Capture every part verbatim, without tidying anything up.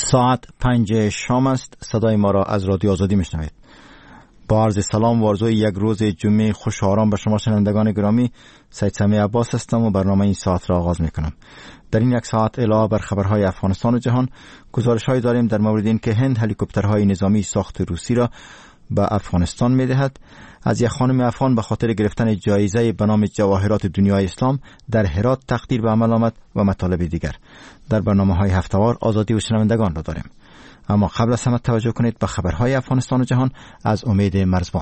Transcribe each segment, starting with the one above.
ساعت پنج شام است. صدای ما را از رادیو آزادی میشنوید. با عرض سلام و آرزوی یک روز جمعه خوش و آرام به شما شنوندگان گرامی، سید سمیع عباس هستم و برنامه این ساعت را آغاز میکنم. در این یک ساعت علاوه بر خبرهای افغانستان و جهان، گزارش‌هایی داریم در مورد این که هند هلیکوپترهای نظامی ساخت روسی را به افغانستان میدهد. از یک خانم افغان به خاطر گرفتن جایزه به نام جواهرات دنیای اسلام در هرات تقدیر به عمل آمد و مطالب دیگر. در برنامه‌های هفته‌وار آزادی و شنوندگان را داریم. اما قبل از همه توجه کنید به خبرهای افغانستان و جهان از امید مرزبان.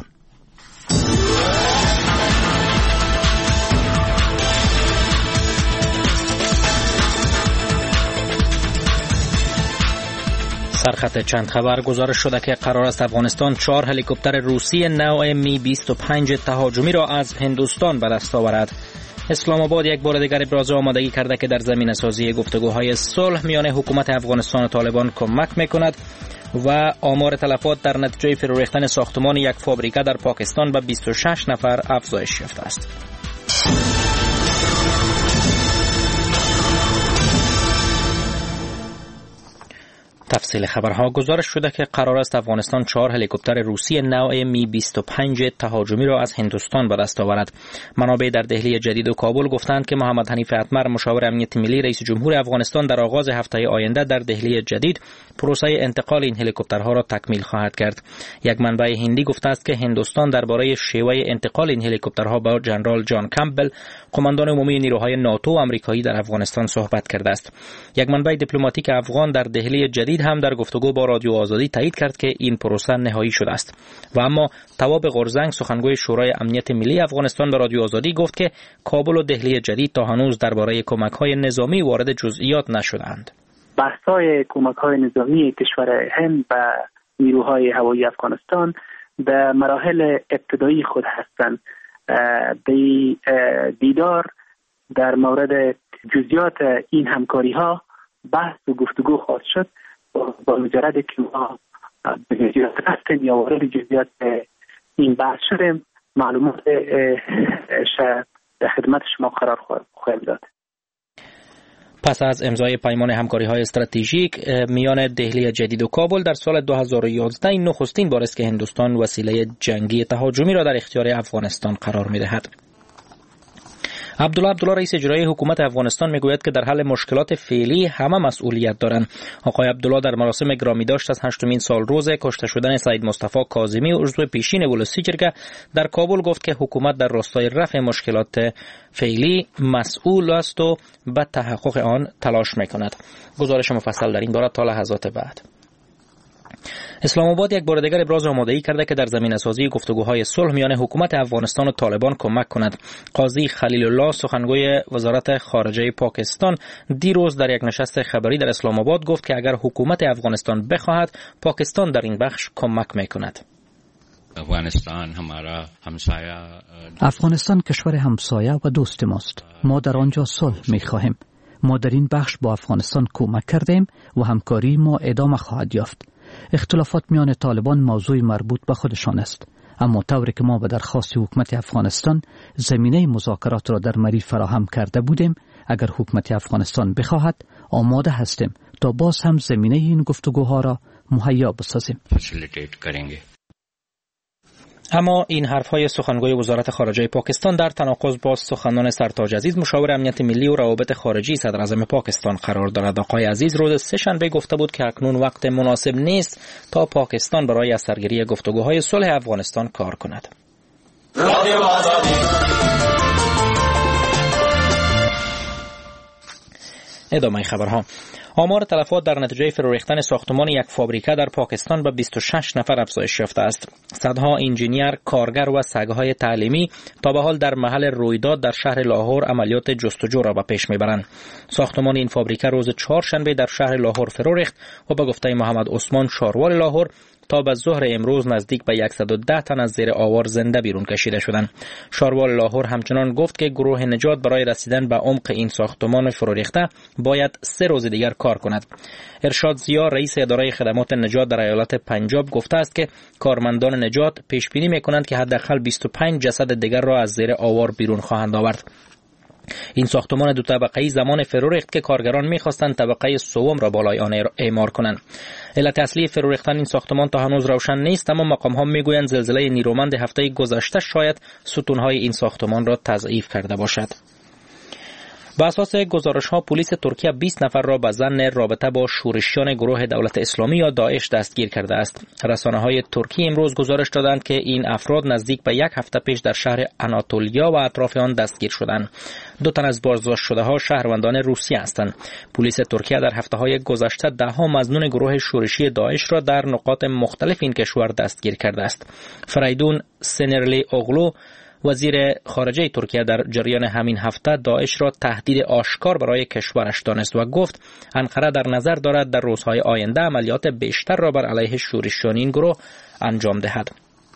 سرخط چند خبر گزارش شده که قرار است افغانستان چهار هلیکوپتر روسی نوع می بیست و پنج تهاجمی را از هندوستان به دست آورد. اسلام آباد یک بار دیگر ابراز آمادگی کرده که در زمینه سازی گفتگوهای صلح میان حکومت افغانستان و طالبان کمک میکند و آمار تلفات در نتیجه فرو ریختن ساختمان یک فابریکه در پاکستان به بیست و شش نفر افزایش یافته است. تفصیل خبرها گزارش شده که قرار است افغانستان چهار هلیکوپتر روسی نوع می بیست و پنج تهاجمی را از هندوستان به دست آورد. منابع در دهلی جدید و کابل گفتند که محمد حنیف اتمر مشاور امنیت ملی رئیس جمهور افغانستان در آغاز هفته آینده در دهلی جدید پروسه انتقال این هلیکوپترها را تکمیل خواهد کرد. یک منبع هندی گفته است که هندوستان درباره شیوه انتقال این هلیکوپترها با جنرال جان کمپبل، قماندان عمومی نیروهای ناتو آمریکایی در افغانستان صحبت کرده است. یک منبع دیپلماتیک افغان در دهلی جدید هم در گفتگو با رادیو آزادی تایید کرد که این پروسه نهایی شده است. و اما تواب قرزنگ سخنگوی شورای امنیت ملی افغانستان به رادیو آزادی گفت که کابل و دهلی جدید تا هنوز درباره کمک‌های نظامی وارد جزئیات نشدند. بحث‌های کمک‌های نظامی کشور هند و نیروهای هوایی افغانستان در مراحل ابتدایی خود هستند. دیدار در مورد جزئیات این همکاری‌ها بحث و گفتگو خواهد شد. با مجرد که ما به جزئیات رفتیم یا وارد جزئیات این بحث شدیم، معلومات در خدمت شما قرار خواهیم داد. پس از امضای پیمان همکاری‌های استراتژیک میان دهلی جدید و کابل در سال دو هزار و یازده این نخستین بار است که هندوستان وسیله جنگی تهاجمی را در اختیار افغانستان قرار می‌دهد. عبدالله عبدالله رئیس اجرایی حکومت افغانستان میگوید که در حل مشکلات فعلی همه مسئولیت دارند. آقای عبدالله در مراسم گرامی داشت از هشتمین سال روز کشته شدن سید مصطفی کاظمی عضو پیشین ولسی جرگه در کابل گفت که حکومت در راستای رفع مشکلات فعلی مسئول است و به تحقق آن تلاش میکند. گزارش مفصل در این باره تا لحظات بعد. اسلام آباد یک بار دیگر ابراز آمادگی کرده که در زمینه سازی گفتگوهای صلح میان حکومت افغانستان و طالبان کمک کند. قاضی خلیل الله سخنگوی وزارت خارجه پاکستان دیروز در یک نشست خبری در اسلام آباد گفت که اگر حکومت افغانستان بخواهد پاکستان در این بخش کمک میکند. افغانستان همارا همسایه افغانستان کشور همسایه و دوست ماست. ما در آنجا صلح میخواهیم. ما در این بخش با افغانستان کمک کردیم و همکاری ما ادامه خواهد یافت. اختلافات میان طالبان موضوع مربوط به خودشان است، اما طوری که ما به درخواست حکومت افغانستان زمینه مذاکرات را در مری فراهم کرده بودیم، اگر حکومت افغانستان بخواهد آماده هستیم تا باز هم زمینه این گفتگوها را مهیا بسازیم. اما این حرف‌های سخنگوی وزارت خارجه پاکستان در تناقض با سخنان سرتاج عزیز مشاور امنیت ملی و روابط خارجی صدر اعظم پاکستان قرار دارد. آقای عزیز روز سه‌شنبه گفته بود که اکنون وقت مناسب نیست تا پاکستان برای اثرگیری گفتگوهای صلح افغانستان کار کند. ادامه خبرها. آمار تلفات در نتیجه فرو ریختن ساختمان یک فابریکه در پاکستان به بیست و شش نفر افزایش یافته است. صدها انجینیر، کارگر و سگ‌های تعلیمی تا به حال در محل رویداد در شهر لاهور عملیات جستجو را به پیش میبرند. ساختمان این فابریکه روز چهارشنبه در شهر لاهور فرو ریخت و به گفته محمد عثمان شاروال لاهور تا به ظهر امروز نزدیک به صد و ده تن از زیر آوار زنده بیرون کشیده شدند. شاروال لاهور همچنان گفت که گروه نجات برای رسیدن به عمق این ساختمان فرو ریخته باید سه روز دیگر کار کند. ارشاد زیا رئیس اداره خدمات نجات در ایالت پنجاب گفته است که کارمندان نجات پیش بینی می‌کنند که حداقل بیست و پنج جسد دیگر را از زیر آوار بیرون خواهند آورد. این ساختمان دو طبقه‌ای زمان فرو ریخت که کارگران می‌خواستند طبقه سوم را بالای آن اعمار کنند. علت اصلی فرو ریختن این ساختمان تا هنوز روشن نیست، اما مقام‌ها می‌گویند زلزله نیرومند هفته گذشته شاید ستون‌های این ساختمان را تضعیف کرده باشد. با اساس گزارش‌ها پلیس ترکیه بیست نفر را به ظن رابطه با شورشیان گروه دولت اسلامی یا داعش دستگیر کرده است. رسانه‌های ترکیه امروز گزارش دادند که این افراد نزدیک به یک هفته پیش در شهر آناتولیا و اطراف آن دستگیر شدند. دو تن از بازداشت شده‌ها شهروندان روسیه هستند. پلیس ترکیه در هفته‌های گذشته ده‌ها مظنون گروه شورشی داعش را در نقاط مختلف این کشور دستگیر کرده است. فریدون سنرلی اوغلو وزیر خارجه ترکیه در جریان همین هفته داعش را تهدید آشکار برای کشورش دانست و گفت انقره در نظر دارد در روزهای آینده عملیات بیشتر را بر علیه شورشیان این گروه انجام دهد.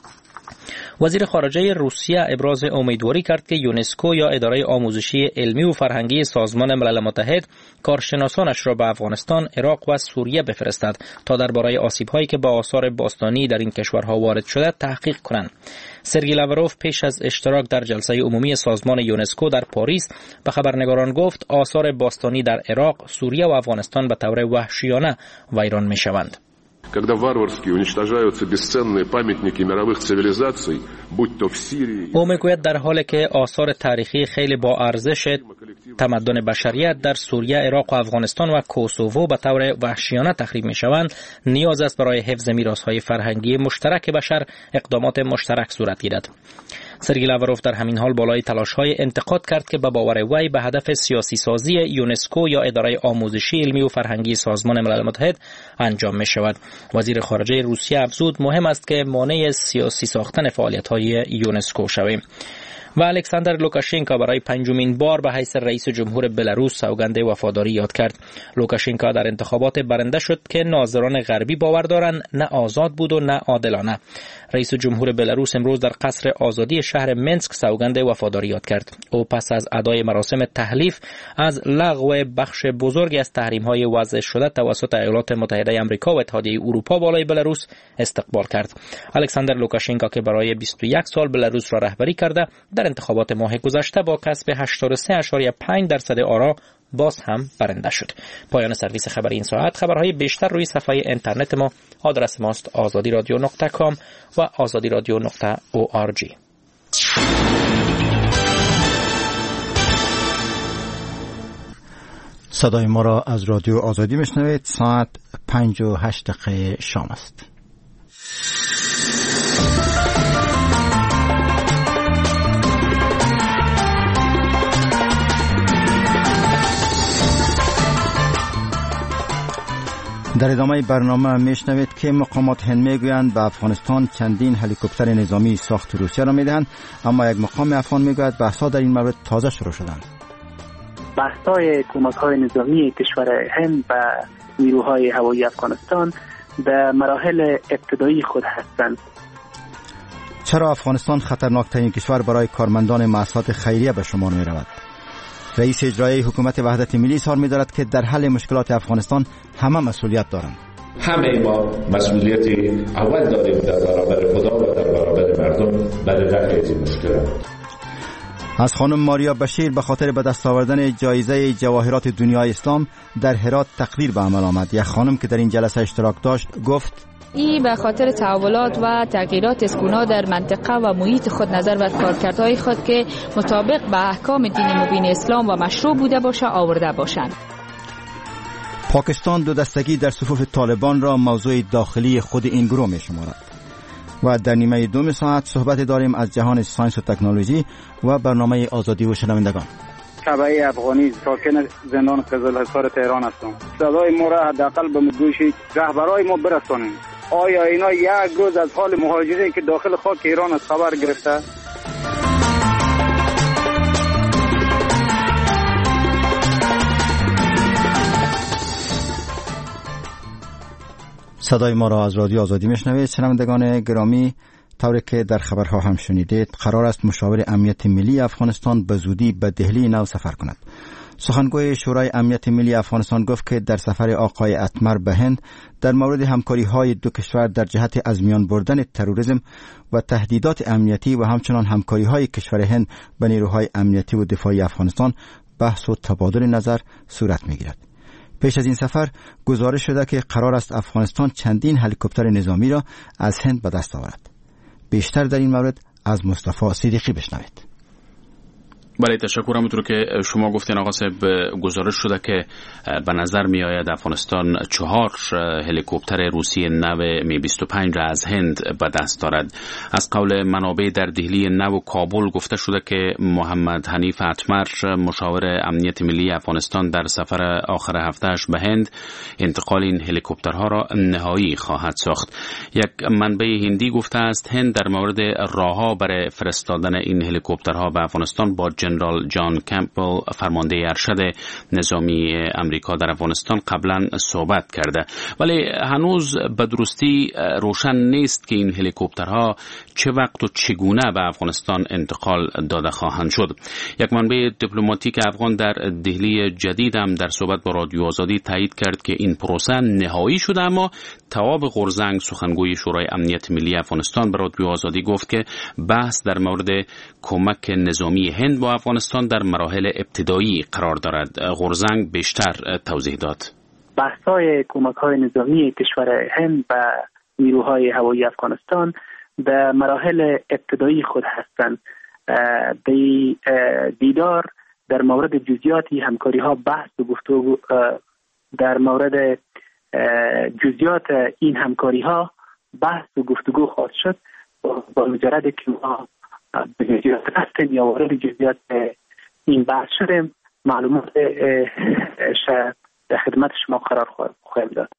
وزیر خارجه روسیه ابراز امیدواری کرد که یونسکو یا اداره آموزشی علمی و فرهنگی سازمان ملل متحد کارشناسانش را به افغانستان، عراق و سوریه بفرستد تا درباره آسیب‌هایی که با آثار باستانی در این کشورها وارد شده تحقیق کنند. سرگئی لاوروف پیش از اشتراک در جلسه عمومی سازمان یونسکو در پاریس به خبرنگاران گفت آثار باستانی در عراق، سوریه و افغانستان به طور وحشیانه ویران می‌شوند. Когда варварски уничтожаются бесценные памятники мировых цивилизаций, будь то в Сирии. او میگوید در حالی که آثار تاریخی خیلی با ارزش تمدن بشریت در سوریه، عراق و افغانستان و کوسوو به طور وحشیانه تخریب میشوند، نیاز است برای حفظ میراث‌های فرهنگی مشترک بشر اقدامات مشترک صورت گیرد. سرگئی لاوروف در همین حال بالای تلاش‌های انتقاد کرد که به باور وی به هدف سیاسی سازی یونسکو یا اداره آموزشی علمی و فرهنگی سازمان ملل متحد انجام می‌شود. وزیر خارجه روسیه افزود مهم است که مانع سیاسی ساختن فعالیت‌های یونسکو شویم. و الکساندر لوکاشنکو برای پنجمین بار به حیث رئیس جمهور بلاروس سوگند وفاداری یاد کرد. لوکاشنکو در انتخابات برنده شد که ناظران غربی باور دارند نه آزاد بود و نه عادلانه. رئیس جمهور بلاروس امروز در قصر آزادی شهر منسک سوگند وفاداری یاد کرد. او پس از ادای مراسم تحلیف از لغو بخش بزرگی از تحریم‌های وضع شده توسط ایالات متحده آمریکا و اتحادیه اروپا بالای بلاروس استقبال کرد. الکساندر لوکاشنکو که برای بیست و یک سال بلاروس را رهبری کرده در انتخابات ماه گذشته با کسب هشتاد و سه ممیز پنج درصد آرا باز هم برنده شد. پایان سرویس خبری این ساعت. خبرهای بیشتر روی صفحه اینترنت ما. آدرس ماست آزادی رادیو نقطه کام و آزادی رادیو نقطه او آر جی. صدای ما را از رادیو آزادی میشنوید. ساعت پنج و هشت دقیقه شام است. در ادامه برنامه میشنوید که مقامات هند میگویند به افغانستان چندین هلیکوپتر نظامی ساخت روسیه را میدهند، اما یک مقام افغان میگوید بحث‌ها در این مورد تازه شروع شدند. بحث‌های کمک‌های نظامی کشور هند به نیروهای هوایی افغانستان در مراحل ابتدایی خود هستند. چرا افغانستان خطرناکترین کشور برای کارمندان مؤسسات خیریه به شمار می‌رود؟ رئیس اجرایی حکومت وحدت ملی اظهار می‌دارد که در حل مشکلات افغانستان همه مسئولیت دارند. همه ما مسئولیتی اول داریم در برابر خدا و در برابر مردم برای رفع این مشکلات. از خانم ماریا بشیر به خاطر به دست آوردن جایزه جواهرات دنیای اسلام در هرات تقدیر به عمل آمد. یک خانم که در این جلسه اشتراک داشت گفت این به خاطر تحولات و تغییرات اسکونا در منطقه و محیط خود نظر و کارکردهای خود که مطابق به احکام دین مبین اسلام و مشروع بوده باشه آورده باشند. پاکستان دو دستگی در صفوف طالبان را موضوع داخلی خود این گروه می شمارد. و در نیمه دوم ساعت صحبت داریم از جهان ساینس و تکنولوژی و برنامه آزادی و شنوندگان. تبعی افغانی ساکن زندان قزلحصار تهران هستم. صدای ما را حداقل به گوش رهبرای ما برسانیم. آیا اینا یک روز از حال مهاجرین که داخل خاک ایران از خبر گرفته؟ صدای ما را از رادیو آزادی میشنوید. شنوندگان گرامی، طوری که در خبرها هم شنیدید، قرار است مشاور امنیت ملی افغانستان به زودی به دهلی نو سفر کند. سخنگوی شورای امنیت ملی افغانستان گفت که در سفر آقای اتمر به هند در مورد همکاری های دو کشور در جهت از میان بردن تروریسم و تهدیدات امنیتی و همچنان همکاری های کشور هند به نیروهای امنیتی و دفاعی افغانستان بحث و تبادل نظر صورت می گیرد. پیش از این سفر گزارش شده که قرار است افغانستان چندین هلیکوپتر نظامی را از هند به دست آورد. بیشتر در این مورد از مصطفی صدیقی بشنوید. بله، تشکر. همونطور که شما گفتین آقا صاحب، گزارش شده که به نظر می آید افغانستان چهار هلیکوپتر روسی نو می بیست و پنج را از هند به دست دارد. از قول منابع در دهلی نو کابل گفته شده که محمد حنیف اتمر، مشاور امنیت ملی افغانستان، در سفر آخر هفتهش به هند انتقال این هلیکوپترها را نهایی خواهد ساخت. یک منبع هندی گفته است هند در مورد راهها برای فرستادن این هلیکوپترها به افغانستان با جنرال جان کمپبل، فرمانده ارشد نظامی امریکا در افغانستان، قبلا صحبت کرده، ولی هنوز به درستی روشن نیست که این هلیکوپترها چه وقت و چگونه به افغانستان انتقال داده خواهند شد. یک منبع دیپلماتیک افغان در دهلی جدید هم در صحبت با رادیو آزادی تایید کرد که این پروسه نهایی شده، اما تواب غرزنگ، سخنگوی شورای امنیت ملی افغانستان، به رادیو آزادی گفت که بحث در مورد کمک نظامی هند با افغانستان در مراحل ابتدایی قرار دارد. غرزنگ بیشتر توضیح داد. بحث‌های کمک‌های نظامی کشور هند به نیروهای هوایی افغانستان در مراحل ابتدایی خود هستند. دیدار در مورد جزئیاتی همکاری‌ها بحث و گفتگو در مورد جزئیات این همکاری‌ها بحث و گفتگو خواهد شد با مجرد که ما به جزئیات رفتیم یا وارد جزئیات این بحث شدیم، معلومات در خدمت شما قرار خواهیم داد.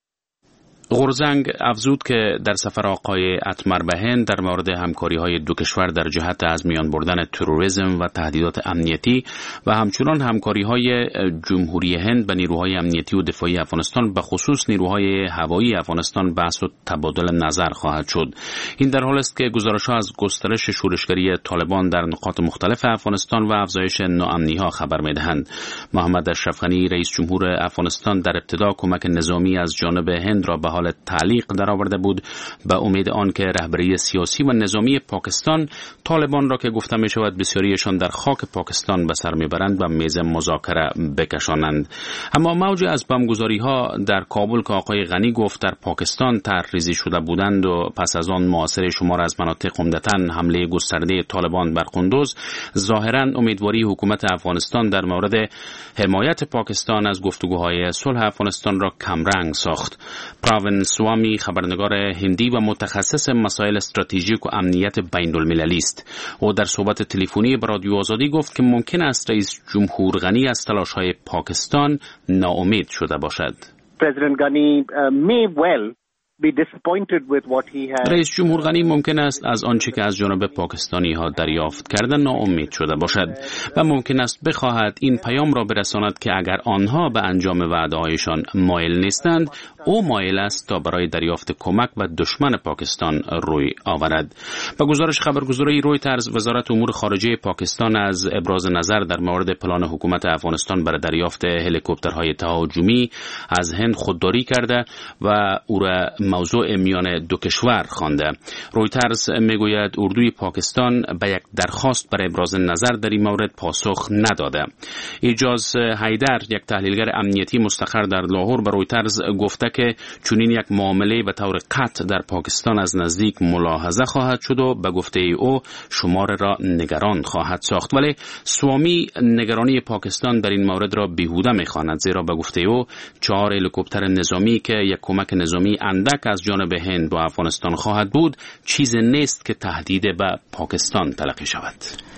غرزنگ افزود که در سفر آقای اتمر به هند در مورد همکاری‌های دو کشور در جهت از میان بردن تروریسم و تهدیدات امنیتی و همچنان همکاری‌های جمهوری هند به نیروهای امنیتی و دفاعی افغانستان، به خصوص نیروهای هوایی افغانستان، بحث و تبادل نظر خواهد شد. این در حالی است که گزارش‌ها از گسترش شورشگری طالبان در نقاط مختلف افغانستان و افزایش ناامنی‌ها خبر می‌دهند. محمد اشرف غنی، رئیس جمهور افغانستان، در ابتدا کمک نظامی از جانب هند را به حال تعلیق درآورده بود، به امید آن که رهبری سیاسی و نظامی پاکستان طالبان را که گفته می شود بسیاریشان در خاک پاکستان به سر میبرند و میز مذاکره بکشانند. اما موج از بمبگذاری ها در کابل که آقای غنی گفت در پاکستان طرحریزی شده بودند و پس از آن محاصره شمار از مناطق عمدتاً حمله گسترده طالبان بر قندوز، ظاهراً امیدواری حکومت افغانستان در مورد حمایت پاکستان از گفتگوهای صلح افغانستان را کمرنگ ساخت. پراون سوامی، خبرنگار هندی و متخصص مسائل استراتژیک و امنیت بین المللی است، او در صحبت تلفنی با رادیو آزادی گفت که ممکن است رئیس جمهور غنی از تلاش‌های پاکستان ناامید شده باشد. President Ghani uh, may well be disappointed with what he has. رئیس جمهور غنی ممکن است از آنچه که از جانب پاکستانی ها دریافت کردن ناامید شده باشد و ممکن است بخواهد این پیام را برساند که اگر آنها به انجام وعده هایشان مایل نیستند، او مایل است تا برای دریافت کمک به دشمن پاکستان روی آورد. با گزارش خبرگزاری رویترز، وزارت امور خارجه پاکستان از ابراز نظر در مورد پلان حکومت افغانستان برای دریافت هلیکوپترهای تهاجمی از هند خودداری کرده و او را موضوع میان دو کشور خوانده. رویترز میگوید اردوی پاکستان به یک درخواست برای ابراز نظر در این مورد پاسخ نداده. ایجاز حیدر، یک تحلیلگر امنیتی مستقر در لاهور، به رویترز گفته که چنین یک معامله به طور قطع در پاکستان از نزدیک ملاحظه خواهد شد و به گفته او شمار را نگران خواهد ساخت. ولی سوامی نگرانی پاکستان در این مورد را بیهوده می‌خواند، زیرا به گفته او چهار هلیکوپتر نظامی که یک کمک نظامی اندک از جانب هند و افغانستان خواهد بود چیز نیست که تهدید به پاکستان تلقی شود.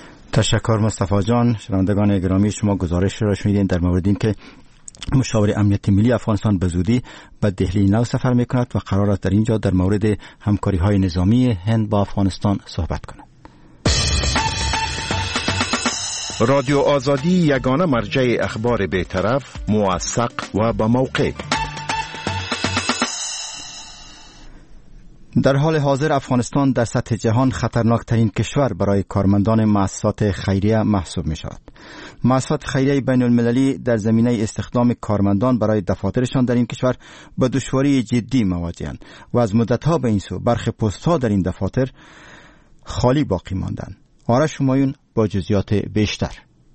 تشکر مصطفی جان. شنوندگان گرامی، شما گزارش را شنیدین در مورد این که مشاور امنیت ملی افغانستان به زودی به دهلی نو سفر میکند و قرار است در اینجا در مورد همکاری های نظامی هند با افغانستان صحبت کند. رادیو آزادی یگانه مرجع اخبار بی‌طرف، موثق و با موقع. در حال حاضر افغانستان در سطح جهان خطرناکترین کشور برای کارمندان مؤسسات خیریه محسوب می شود. مؤسسات خیریه بین المللی در زمینه استخدام کارمندان برای دفاترشان در این کشور به دشواری جدی مواجهند و از مدتها به این سو برخی پست‌ها در این دفاتر خالی باقی ماندند. آرش همایون با جزئیات بیشتر.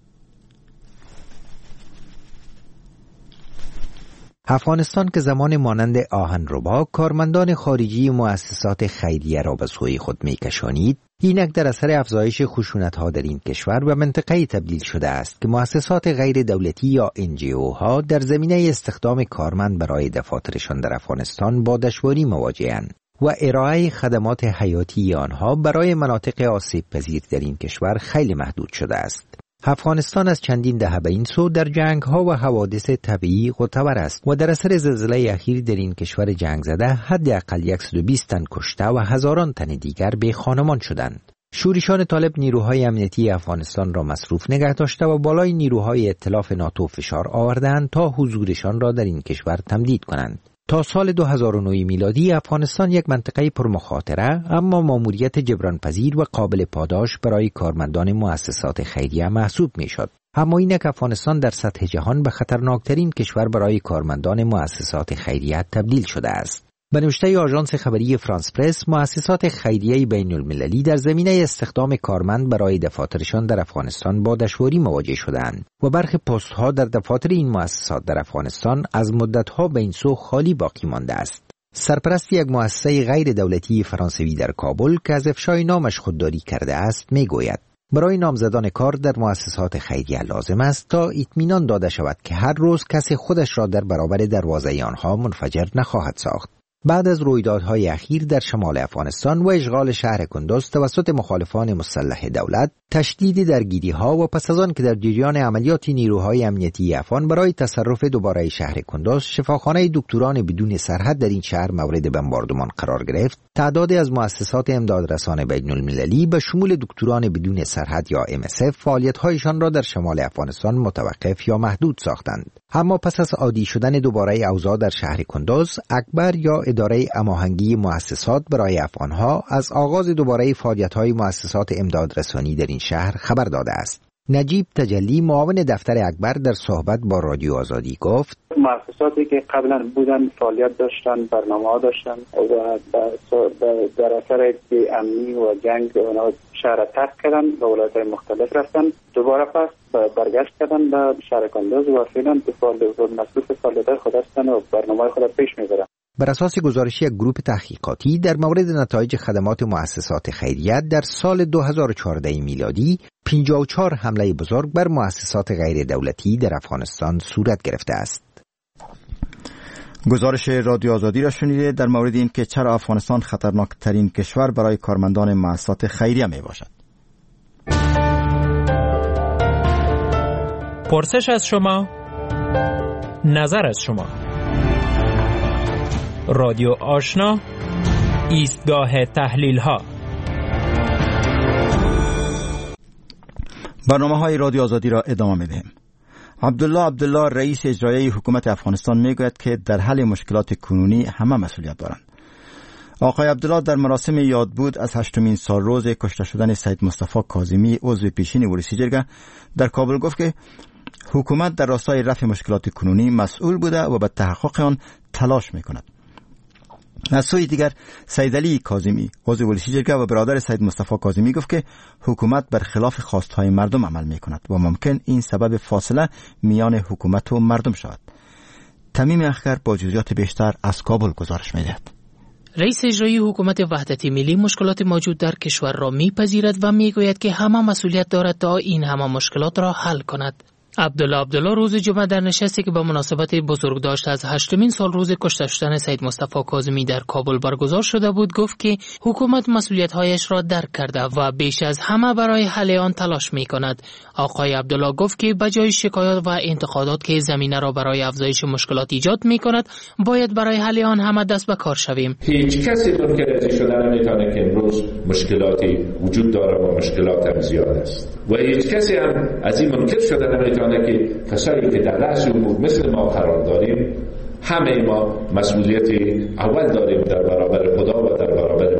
افغانستان که زمان مانند آهنربا کارمندان خارجی مؤسسات خیریه را به سوی خود می‌کشانید، اینک در اثر افزایش خشونت‌ها در این کشور و منطقه‌ای تبدیل شده است که مؤسسات غیر دولتی یا ان جی او ها در زمینه استخدام کارمند برای دفاترشان در افغانستان با دشواری مواجه‌اند و ارائه خدمات حیاتی آنها برای مناطق آسیب پذیر در این کشور خیلی محدود شده است. افغانستان از چندین دهه به این سو در جنگ‌ها و حوادث طبیعی معتبر است و در اثر زلزله اخیر در این کشور جنگ زده حداقل صد و بیست تن کشته و هزاران تن دیگر بی خانمان شدند. شورشان طالب نیروهای امنیتی افغانستان را مصروف نگه داشته و بالای نیروهای ائتلاف ناتو فشار آوردند تا حضورشان را در این کشور تمدید کنند. تا سال دو هزار و نه میلادی افغانستان یک منطقه پرمخاطره اما ماموریت جبرانپذیر و قابل پاداش برای کارمندان مؤسسات خیریه محسوب میشد. اما اینک افغانستان در سطح جهان به خطرناکترین کشور برای کارمندان مؤسسات خیریه تبدیل شده است. به نوشته آژانس خبری فرانس پرس، مؤسسات خیریه بین المللی در زمینه استخدام کارمند برای دفاترشان در افغانستان با دشواری مواجه شدند و برخی پست‌ها در دفاتر این مؤسسات در افغانستان از مدت‌ها به این سو خالی باقی مانده است. سرپرست یک مؤسسه غیر دولتی فرانسوی در کابل که از افشای نامش خودداری کرده است میگوید برای نامزدان کار در مؤسسات خیریه لازم است تا اطمینان داده شود که هر روز کسی خودش را در برابر دروازه آنها منفجر نخواهد ساخت. بعد از رویدادهای اخیر در شمال افغانستان و اشغال شهر کندوز توسط مخالفان مسلح دولت، تشدید درگیری‌ها و پس از آن که در جریان عملیات نیروهای امنیتی افغان برای تصرف دوباره شهر کندوز، شفاخانه دکتران بدون سرحد در این شهر مورد بمباردمان قرار گرفت، تعدادی از مؤسسات امدادرسان بین المللی به شمول دکتران بدون سرحد یا ام اس اف فعالیت‌هایشان را در شمال افغانستان متوقف یا محدود ساختند. اما پس از عادی شدن دوباره اوضاع در شهر کندوز، اکبر یا اداره هماهنگی مؤسسات برای افغانها از آغاز دوباره فعالیت‌های مؤسسات امدادرسانی در این شهر خبر داده است. نجیب تجلی، معاون دفتر اکبر، در صحبت با رادیو آزادی گفت: مؤسساتی که قبلا بودن فعالیت داشتن، برنامه‌ها داشتن و در اثر امنی و جنگ اونها شهر ترک کردن و ولایت‌های مختلف رفتن، دوباره پس برگشت کردن به شهر کندوز و فعلا به فعالیت مصروف فعالیت‌های خود هستن و برنامه‌های خود پیش می‌برن. بر اساس گزارش یک گروه تحقیقاتی در مورد نتایج خدمات مؤسسات خیریه در سال دو هزار و چهارده میلادی، پنجاه و چهار حمله بزرگ بر مؤسسات غیر دولتی در افغانستان صورت گرفته است. گزارش رادیو آزادی را شنیده در مورد این که چرا افغانستان خطرناک ترین کشور برای کارمندان مؤسسات خیریه می باشد. پرسش از شما، نظر از شما. رادیو آشنا، ایستگاه تحلیل ها. برنامه های رادیو آزادی را ادامه میدهیم. عبدالله عبدالله رئیس اجرایی حکومت افغانستان میگوید که در حل مشکلات کنونی همه مسئولیت دارند. آقای عبدالله در مراسم یادبود از هشتمین سال روز کشته شدن سید مصطفی کاظمی عضو پیشین ولسی جرگه در کابل گفت که حکومت در راستای رفع مشکلات کنونی مسئول بوده و به تحقق آن تلاش میکند. از سوی دیگر سید علی کاظمی عضو ولسی جرگه و برادر سید مصطفی کاظمی گفت که حکومت بر خلاف خواستهای مردم عمل میکند و ممکن این سبب فاصله میان حکومت و مردم شود. تمیم اخگر با جزئیات بیشتر از کابل گزارش میدهد. رئیس اجرایی حکومت وحدت ملی مشکلات موجود در کشور را میپذیرد و میگوید که همه مسئولیت دارد تا این همه مشکلات را حل کند. عبدالله عبدالله روز جمعه در نشستی که به مناسبت بزرگداشت از هشتمین سال روز کشته شدن سید مصطفی کاظمی در کابل برگزار شده بود گفت که حکومت مسئولیت‌هایش را درک کرده و بیش از همه برای حل آن تلاش می‌کند. آقای عبدالله گفت که بجای شکایات و انتقادات که زمینه را برای افزایش مشکلات ایجاد می‌کند، باید برای حل آن همه دست به کار شویم. هیچ کسی منکر شدن نمی‌تونه که امروز مشکلاتی وجود داره و مشکلات هم زیاد است و هیچ کسی هم از این منکر شدن نمی‌تونه که کسایی که در رأس امور مثل ما قرار داریم همه ما مسئولیت اول داریم در برابر خدا و در برابر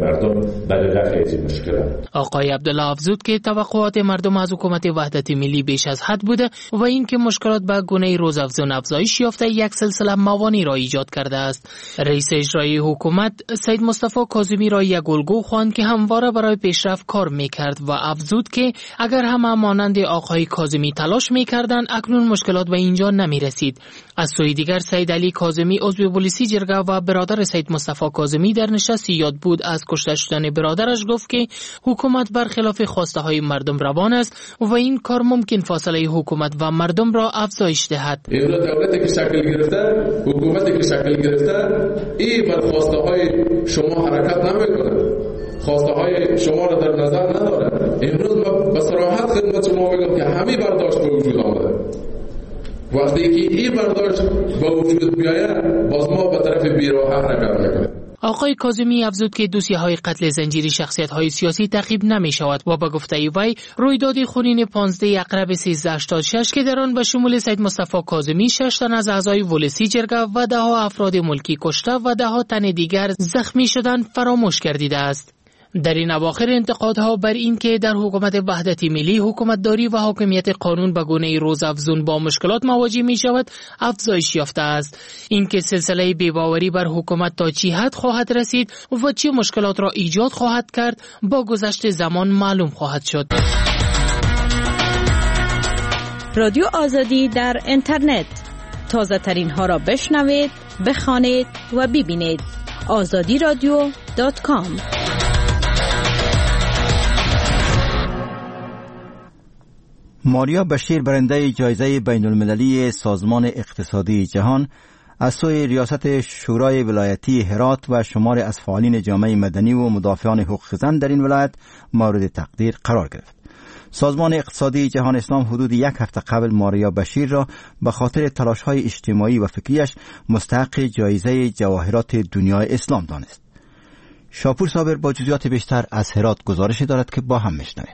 مردم برای رفع از این مشکلات. آقای عبدالله افزود که توقعات مردم از حکومت وحدت ملی بیش از حد بوده و اینکه مشکلات به گونه روزافزون افزایش یافته یک سلسله موانع را ایجاد کرده است. رئیس اجرایی حکومت سید مصطفی کاظمی را یک الگو خواند که همواره برای پیشرفت کار میکرد و افزود که اگر همه مانند آقای کاظمی تلاش میکردند اکنون مشکلات به اینجا نمیرسید. از سوی دیگر سید علی کاظمی عضو پلیسی جرگه و برادر سید مصطفی کاظمی در نشست یاد بود از کشته شدن برادرش گفت که حکومت برخلاف خواسته های مردم روان است و این کار ممکن فاصله حکومت و مردم را افزایش دهد. این دولتی که شکل گرفته، حکومتی که شکل گرفته، این بر خواسته های شما حرکت نمیکنه، خواسته های شما را در نظر نداره. امروز من به صراحت خدمت شما میگم که همین برداشت به وجود آمده. وقتی که این برداشت به وجود بیاید باز ما به طرف بیراه حرکت میکنیم. آقای کاظمی افزود که دوسیه های قتل زنجیری شخصیت های سیاسی تعقیب نمی شود و با گفته وی رویداد خونین پانزده اقرب سیزده هشتاد و شش که در آن به شمول سید مصطفی کاظمی شش تن از اعضای ولسی جرگه و ده ها افراد ملکی کشته و ده ها تن دیگر زخمی شدن فراموش گردیده است. در این اواخر انتقادها بر این که در حکومت وحدت ملی حکومتداری و حاکمیت قانون به گونه روزافزون با مشکلات مواجه می شود افزایش یافته است. اینکه سلسله بی‌باوری بر حکومت تا چه حد خواهد رسید و چه مشکلات را ایجاد خواهد کرد با گذشت زمان معلوم خواهد شد. رادیو آزادی در اینترنت، تازه ترین ها را بشنوید، بخوانید و ببینید. آزادی رادیو دات کام. ماریا بشیر برنده جایزه بین المللی سازمان اقتصادی جهان از سوی ریاست شورای ولایتی هرات و شمار از فعالین جامعه مدنی و مدافعان حقوق زن در این ولایت مورد تقدیر قرار گرفت. سازمان اقتصادی جهان اسلام حدود یک هفته قبل ماریا بشیر را به خاطر تلاش‌های اجتماعی و فکریش مستحق جایزه جواهرات دنیای اسلام دانست. شاپور صابر با جزئیات بیشتر از هرات گزارشی دارد که با هم میشنویم.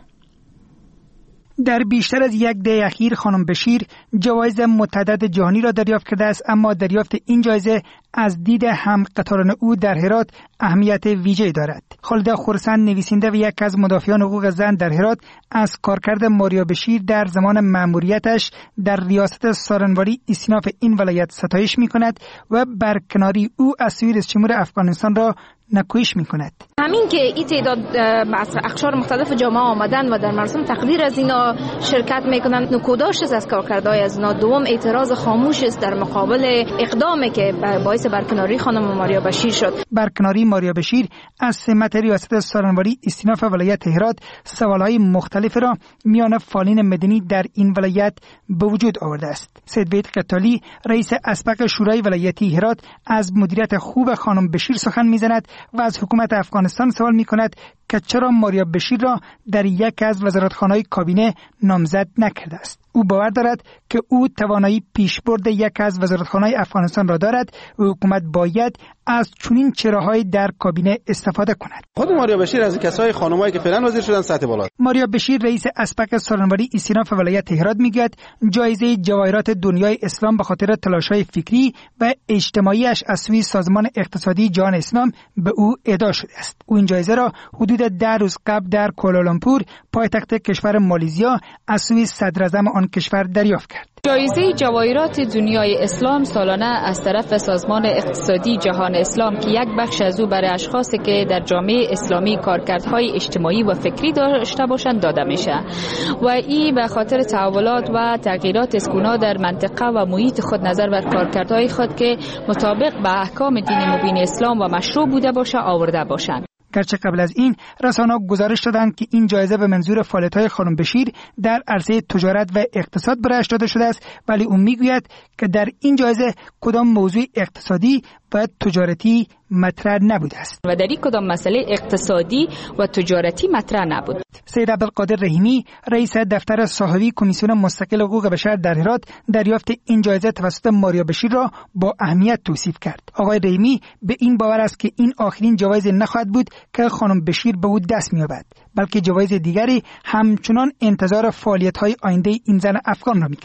در بیشتر از یک دهه اخیر خانم بشیر جوایز متعدد جهانی را دریافت کرده است، اما دریافت این جایزه از دید هم قطاران او در هرات اهمیت ویژه‌ای دارد. خالده خرسند نویسنده و یک از مدافعان حقوق زن در هرات از کارکرد ماریا بشیر در زمان مأموریتش در ریاست سارنواری استیناف این ولایت ستایش می‌کند و برکناری او از سوی رئیس جمهور افغانستان را نکویش می‌کند. همین که این تعداد از اقشار مختلف جامعه آمدن و در مراسم تقدیر از اینا شرکت میکنند نکوداش از کارکردهای از اینا. دوم اعتراض خاموش است در مقابل اقدامی که باعث برکناری خانم ماریا بشیر شد. برکناری ماریا بشیر از سمت ریاست سارنواری استیناف ولایت هرات سوالهای مختلف را میان فعالین مدنی در این ولایت به وجود آورده است. سید وحید قتالی رئیس اسبق شورای ولایتی هرات از مدیریت خوب خانم بشیر سخن میزند و از حکومت افغانستان سوال میکند که چرا ماریا بشیر را در یک از وزارتخانه‌های کابینه نامزد نکرده است. او باور دارد که او توانایی پیشبرد یک از وزارتخانه‌های افغانستان را دارد و حکومت باید از چنین چراهای در کابینه استفاده کند. خود ماریا بشیر از کسای خانمایی که فعلا وزیر شدن سطح بالا. ماریا بشیر رئیس اسبق سارنواری استیناف ولایت هرات میگوید جایزه جواهرات دنیای اسلام به خاطر تلاش‌های فکری و اجتماعیش از سوی سازمان اقتصادی جهان اسلام به او اهدا شده است. او این جایزه را حدود ده روز قبل در کوالالامپور پایتخت کشور مالزیا از سوی صدراعظم آن کشور دریافت کرد. جایزه جواهرات دنیای اسلام سالانه از طرف سازمان اقتصادی جهان اسلام که یک بخش از او برای اشخاصی که در جامعه اسلامی کارکردهای اجتماعی و فکری داشته باشند داده میشه و این به خاطر تحولات و تغییرات اسکونا در منطقه و محیط خود نظر بر کارکردهای خود که مطابق به احکام دین مبین اسلام و مشروع بوده باشه آورده باشند. گرچه قبل از این رسانه‌ها گزارش دادند که این جایزه به منظور فعالیت‌های خانم بشیر در عرصه تجارت و اقتصاد برایش داده شده است، ولی او میگوید که در این جایزه کدام موضوع اقتصادی و تجارتی مطرح نبوده است و در این کدام مسئله اقتصادی و تجارتی مطرح نبود. سید عبدالقادر رحیمی رئیس دفتر صاحبی کمیسیون مستقل حقوق بشر در هرات دریافت این جایزه توسط ماریا بشیر را با اهمیت توصیف کرد. آقای رحیمی به این باور است که این آخرین جایزه نخواهد بود که خانم بشیر به او دست می‌یابد، بلکه جوایز دیگری همچنان انتظار فعالیت‌های آینده این زن افغان را می‌کشد.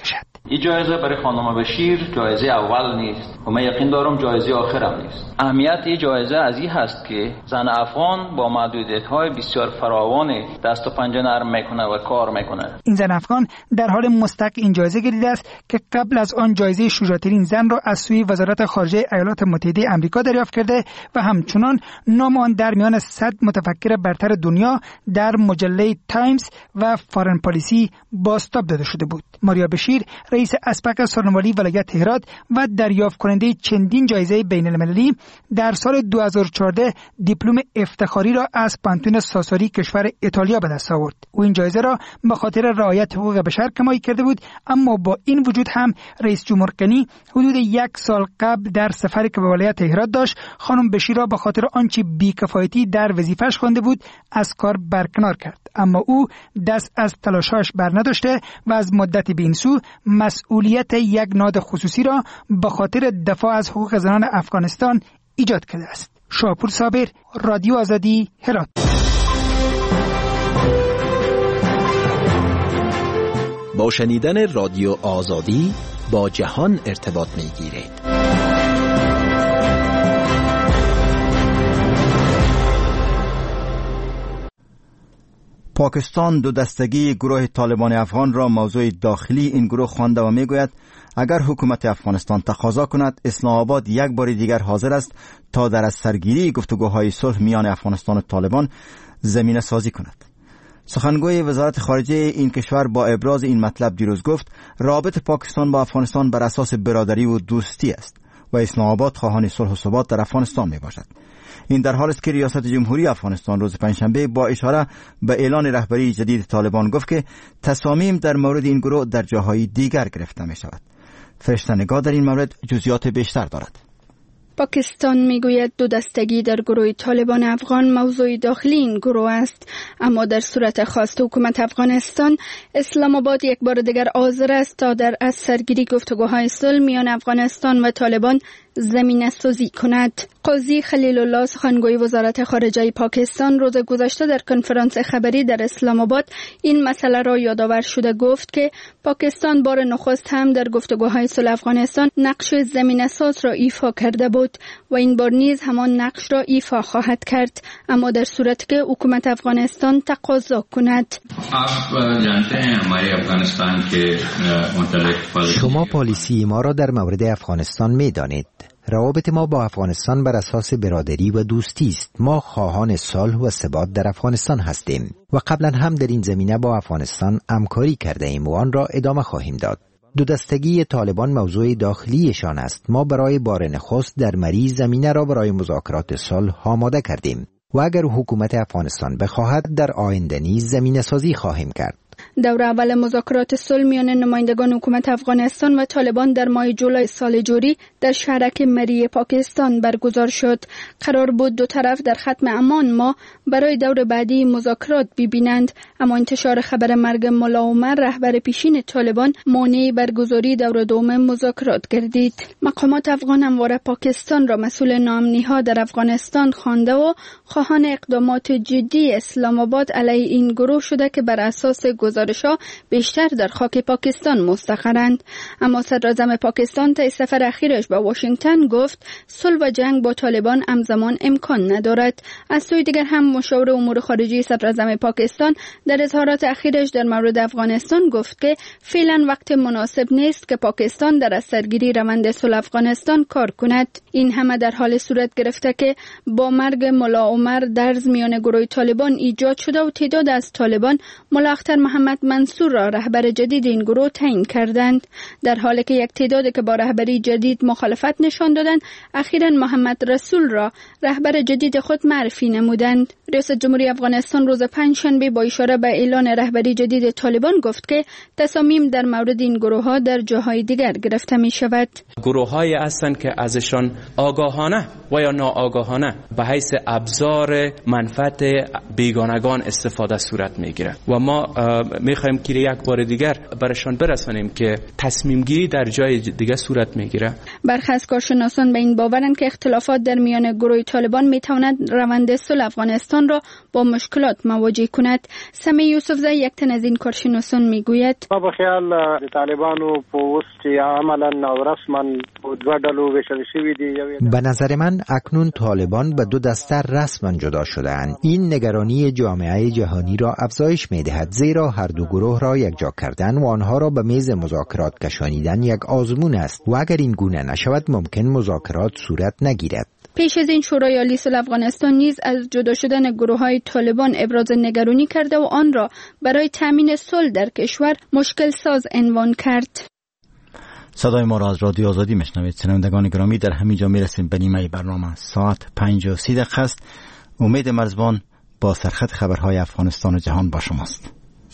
این جایزه برای خانم بشیر جایزه اول نیست و من یقین دارم جایزه آخر هم نیست. اهمیت این جایزه از این هست که زن افغان با محدودیت‌های بسیار فراوان دست و پنجه نرم میکنه و کار میکنه. این زن افغان در حال مستحق این جایزه گردیده است که قبل از آن جایزه شجاع‌ترین زن را از سوی وزارت خارجه ایالات متحده آمریکا دریافت کرده و همچنان نام آن در میان صد متفکر برتر دنیا در مجله تایمز و فارن پالیسی بازتاب داده شده بود. ماریا بشیر رئیس اسپق سخنوری ولایت هرات و دریافت کننده چندین جایزه بین المللی در سال دو هزار و چهارده دیپلم افتخاری را از پانتون ساساری کشور ایتالیا به دست آورد. او این جایزه را به خاطر رعایت حقوق بشر کمایی کرده بود، اما با این وجود هم رئیس جمهور غنی حدود یک سال قبل در سفری که به ولایت هرات داشت خانم بشیر را به خاطر آنچه بی‌کفایتی در وظیفه‌اش خوانده بود از کار برکنار کرد، اما او دست از تلاش‌هاش بر نداشته و از مدت به این سو مسئولیت یک نهاد خصوصی را به خاطر دفاع از حقوق زنان افغانستان ایجاد کرده است. شاپور صابر، رادیو آزادی، هرات. با شنیدن رادیو آزادی با جهان ارتباط می‌گیرید. پاکستان دو دستگی گروه طالبان افغان را موضوع داخلی این گروه خوانده و میگوید اگر حکومت افغانستان تقاضا کند اسلام آباد یک بار دیگر حاضر است تا در از سرگیری گفتگوهای صلح میان افغانستان و طالبان زمینه سازی کند. سخنگوی وزارت خارجه این کشور با ابراز این مطلب دیروز گفت رابطه پاکستان با افغانستان بر اساس برادری و دوستی است و اسلام آباد خواهان صلح و ثبات در افغانستان می باشد. این در حالی است که ریاست جمهوری افغانستان روز پنجشنبه با اشاره به اعلان رهبری جدید طالبان گفت که تصامیم در مورد این گروه در جاهای دیگر گرفته می شود. فرشته نگاه در این مورد جزئیات بیشتر دارد. پاکستان میگوید دو دستگی در گروه طالبان افغان موضوع داخلی این گروه است، اما در صورت خواست حکومت افغانستان اسلام آباد یک بار دیگر حاضر است تا در از سرگیری گفتگوهای صلح میان افغانستان و طالبان زمینه سازی کند. قاضی خلیل الله سخنگوی وزارت خارجه پاکستان روز گذشته در کنفرانس خبری در اسلام آباد این مسئله را یادآور شده گفت که پاکستان بار نخست هم در گفتگوهای صلح افغانستان نقش زمینه ساز را ایفا کرده بود و این بار نیز همان نقش را ایفا خواهد کرد، اما در صورتی که حکومت افغانستان تقاضا کند. شما پالیسی ما را در مورد افغانستان می دانید. روابط ما با افغانستان بر اساس برادری و دوستی است. ما خواهان صلح و ثبات در افغانستان هستیم و قبلا هم در این زمینه با افغانستان همکاری کرده ایم و آن را ادامه خواهیم داد. دو دستگی طالبان موضوع داخلیشان است. ما برای بار نخست در مریض زمینه را برای مذاکرات صلح آماده کردیم و اگر حکومت افغانستان بخواهد در آینده نیز زمینه سازی خواهیم کرد. دور اول مذاکرات صلح میان نمایندگان حکومت افغانستان و طالبان در ماه جولای سال جاری در شهرک مری پاکستان برگزار شد. قرار بود دو طرف در ختم امان ماه برای دور بعدی مذاکرات ببینند، اما انتشار خبر مرگ ملا عمر رهبر پیشین طالبان مانع برگزاری دور دوم مذاکرات گردید. مقامات افغان همواره پاکستان را مسئول ناامنی‌ها در افغانستان خوانده و خواهان اقدامات جدی اسلام آباد علیه این گروه شده که بر اساس گزارش‌ها بیشتر در خاک پاکستان مستقرند. اما صدراعظم پاکستان طی سفر اخیرش به واشنگتن گفت صلح و جنگ با طالبان همزمان امکان ندارد. از سوی دیگر هم مشاور امور خارجه صدراعظم پاکستان در اظهارات اخیرش در مورد افغانستان گفت که فعلا وقت مناسب نیست که پاکستان در از سرگیری روند صلح افغانستان کار کند. این همه در حال صورت گرفته که با مرگ ملا عمر درز میان گروه طالبان ایجاد شده و تعداد از طالبان ملا اختر محمد منصور را رهبر جدید این گروه تعیین کردند، در حالی که یک تعدادی که با رهبری جدید مخالفت نشان دادند اخیراً محمد رسول را رهبر جدید خود معرفی نمودند. رئیس جمهوری افغانستان روز پنجشنبه با اشاره به اعلان رهبری جدید طالبان گفت که تصامیم در مورد این گروه ها در جاهای دیگر گرفته می شود. گروه هایی هستند که ازشان آگاهانه و یا ناآگاهانه به حیث ابزار منفعت بیگانگان استفاده صورت می گیره و ما میخوایم که یک بار دیگر برشان برسانیم که تصمیم گیری در جای دیگه صورت میگیره. برخی از کارشناسان به این باورند که اختلافات در میان گروه طالبان میتواند روند صلح افغانستان را با مشکلات مواجه کند. سمی یوسفزی یک تن از این کارشناسان میگوید: ما په خیال د طالبانو په اوس چې عملاً او رسما دوه ډلو ویشل شوي دي. به نظر من اکنون طالبان به دو دسته رسما جدا شده‌اند. این نگرانی جامعه جهانی را افزایش می‌دهد، زیرا هر دو گروه را یکجا کردن و آنها را به میز مذاکرات کشانیدن یک آزمون است و اگر این گونه نشود ممکن مذاکرات صورت نگیرد. پیش از این شورای عالی صلح افغانستان نیز از جدا شدن گروه‌های طالبان ابراز نگرانی کرده و آن را برای تامین صلح در کشور مشکل ساز عنوان کرد. صدای ما را از رادیو آزادی میشنوید. شنوندگان گرامی، در همین جا میرسیم به نیمه برنامه. ساعت پنج و سی دقیقه است. امید مرزبان با سرخط خبرهای افغانستان و جهان با شماست.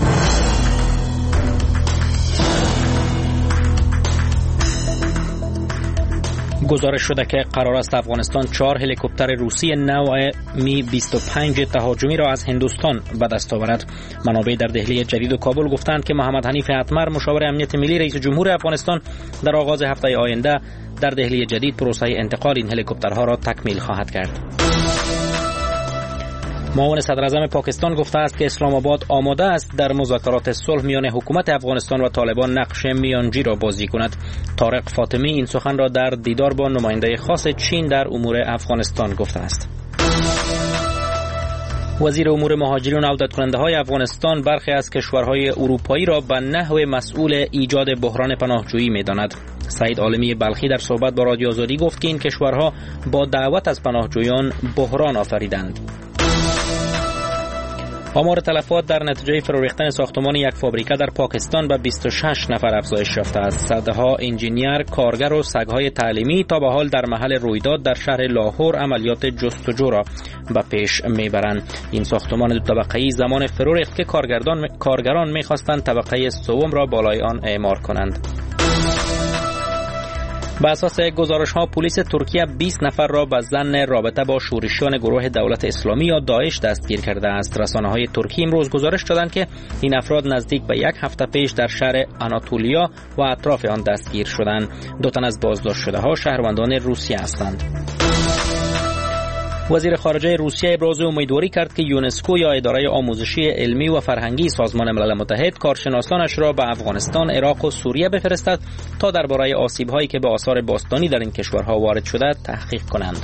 گزارش شده که قرار است افغانستان چهار هلیکوپتر روسی نوع می بیست و پنج تهاجمی را از هندوستان به دست آورد. منابع در دهلی جدید و کابل گفتند که محمد حنیف اتمر، مشاور امنیت ملی رئیس جمهور افغانستان، در آغاز هفته آینده در دهلی جدید پروسه انتقال این هلیکوپترها را تکمیل خواهد کرد. معاون صدر اعظم پاکستان گفته است که اسلام آباد آماده است در مذاکرات صلح میان حکومت افغانستان و طالبان نقش میانجی را بازی کند. طارق فاطمی این سخن را در دیدار با نماینده خاص چین در امور افغانستان گفته است. وزیر امور مهاجرین و عودت کننده های افغانستان برخی از کشورهای اروپایی را به نحو مسئول ایجاد بحران پناهجویی می‌داند. سعید عالمی بلخی در صحبت با رادیو آزادی گفت که این کشورها با دعوت از پناهجویان بحران آفریدند. آمار تلفات در نتیجه فرو ریختن ساختمان یک فابریکه در پاکستان به بیست و شش نفر افزایش یافته است. صدها انجینیر، کارگر و سگ‌های تعلیمی تا به حال در محل رویداد در شهر لاهور عملیات جستجو را به پیش میبرند. این ساختمان دو طبقه‌ای زمان فرو ریخت که کارگردان کارگران می‌خواستند طبقه سوم را بالای آن اعمار کنند. به اساس گزارش‌ها پلیس ترکیه بیست نفر را به ظن رابطه با شورشیان گروه دولت اسلامی یا داعش دستگیر کرده است. رسانه‌های ترکی امروز گزارش دادند که این افراد نزدیک به یک هفته پیش در شهر آناتولیا و اطراف آن دستگیر شدند. دو تن از بازداشت شده‌ها شهروندان روسیه هستند. وزیر خارجه روسیه ابراز امیدواری کرد که یونسکو یا اداره آموزشی علمی و فرهنگی سازمان ملل متحد کارشناسانش را به افغانستان، عراق و سوریه بفرستد تا درباره آسیب‌هایی که به آثار باستانی در این کشورها وارد شده تحقیق کنند.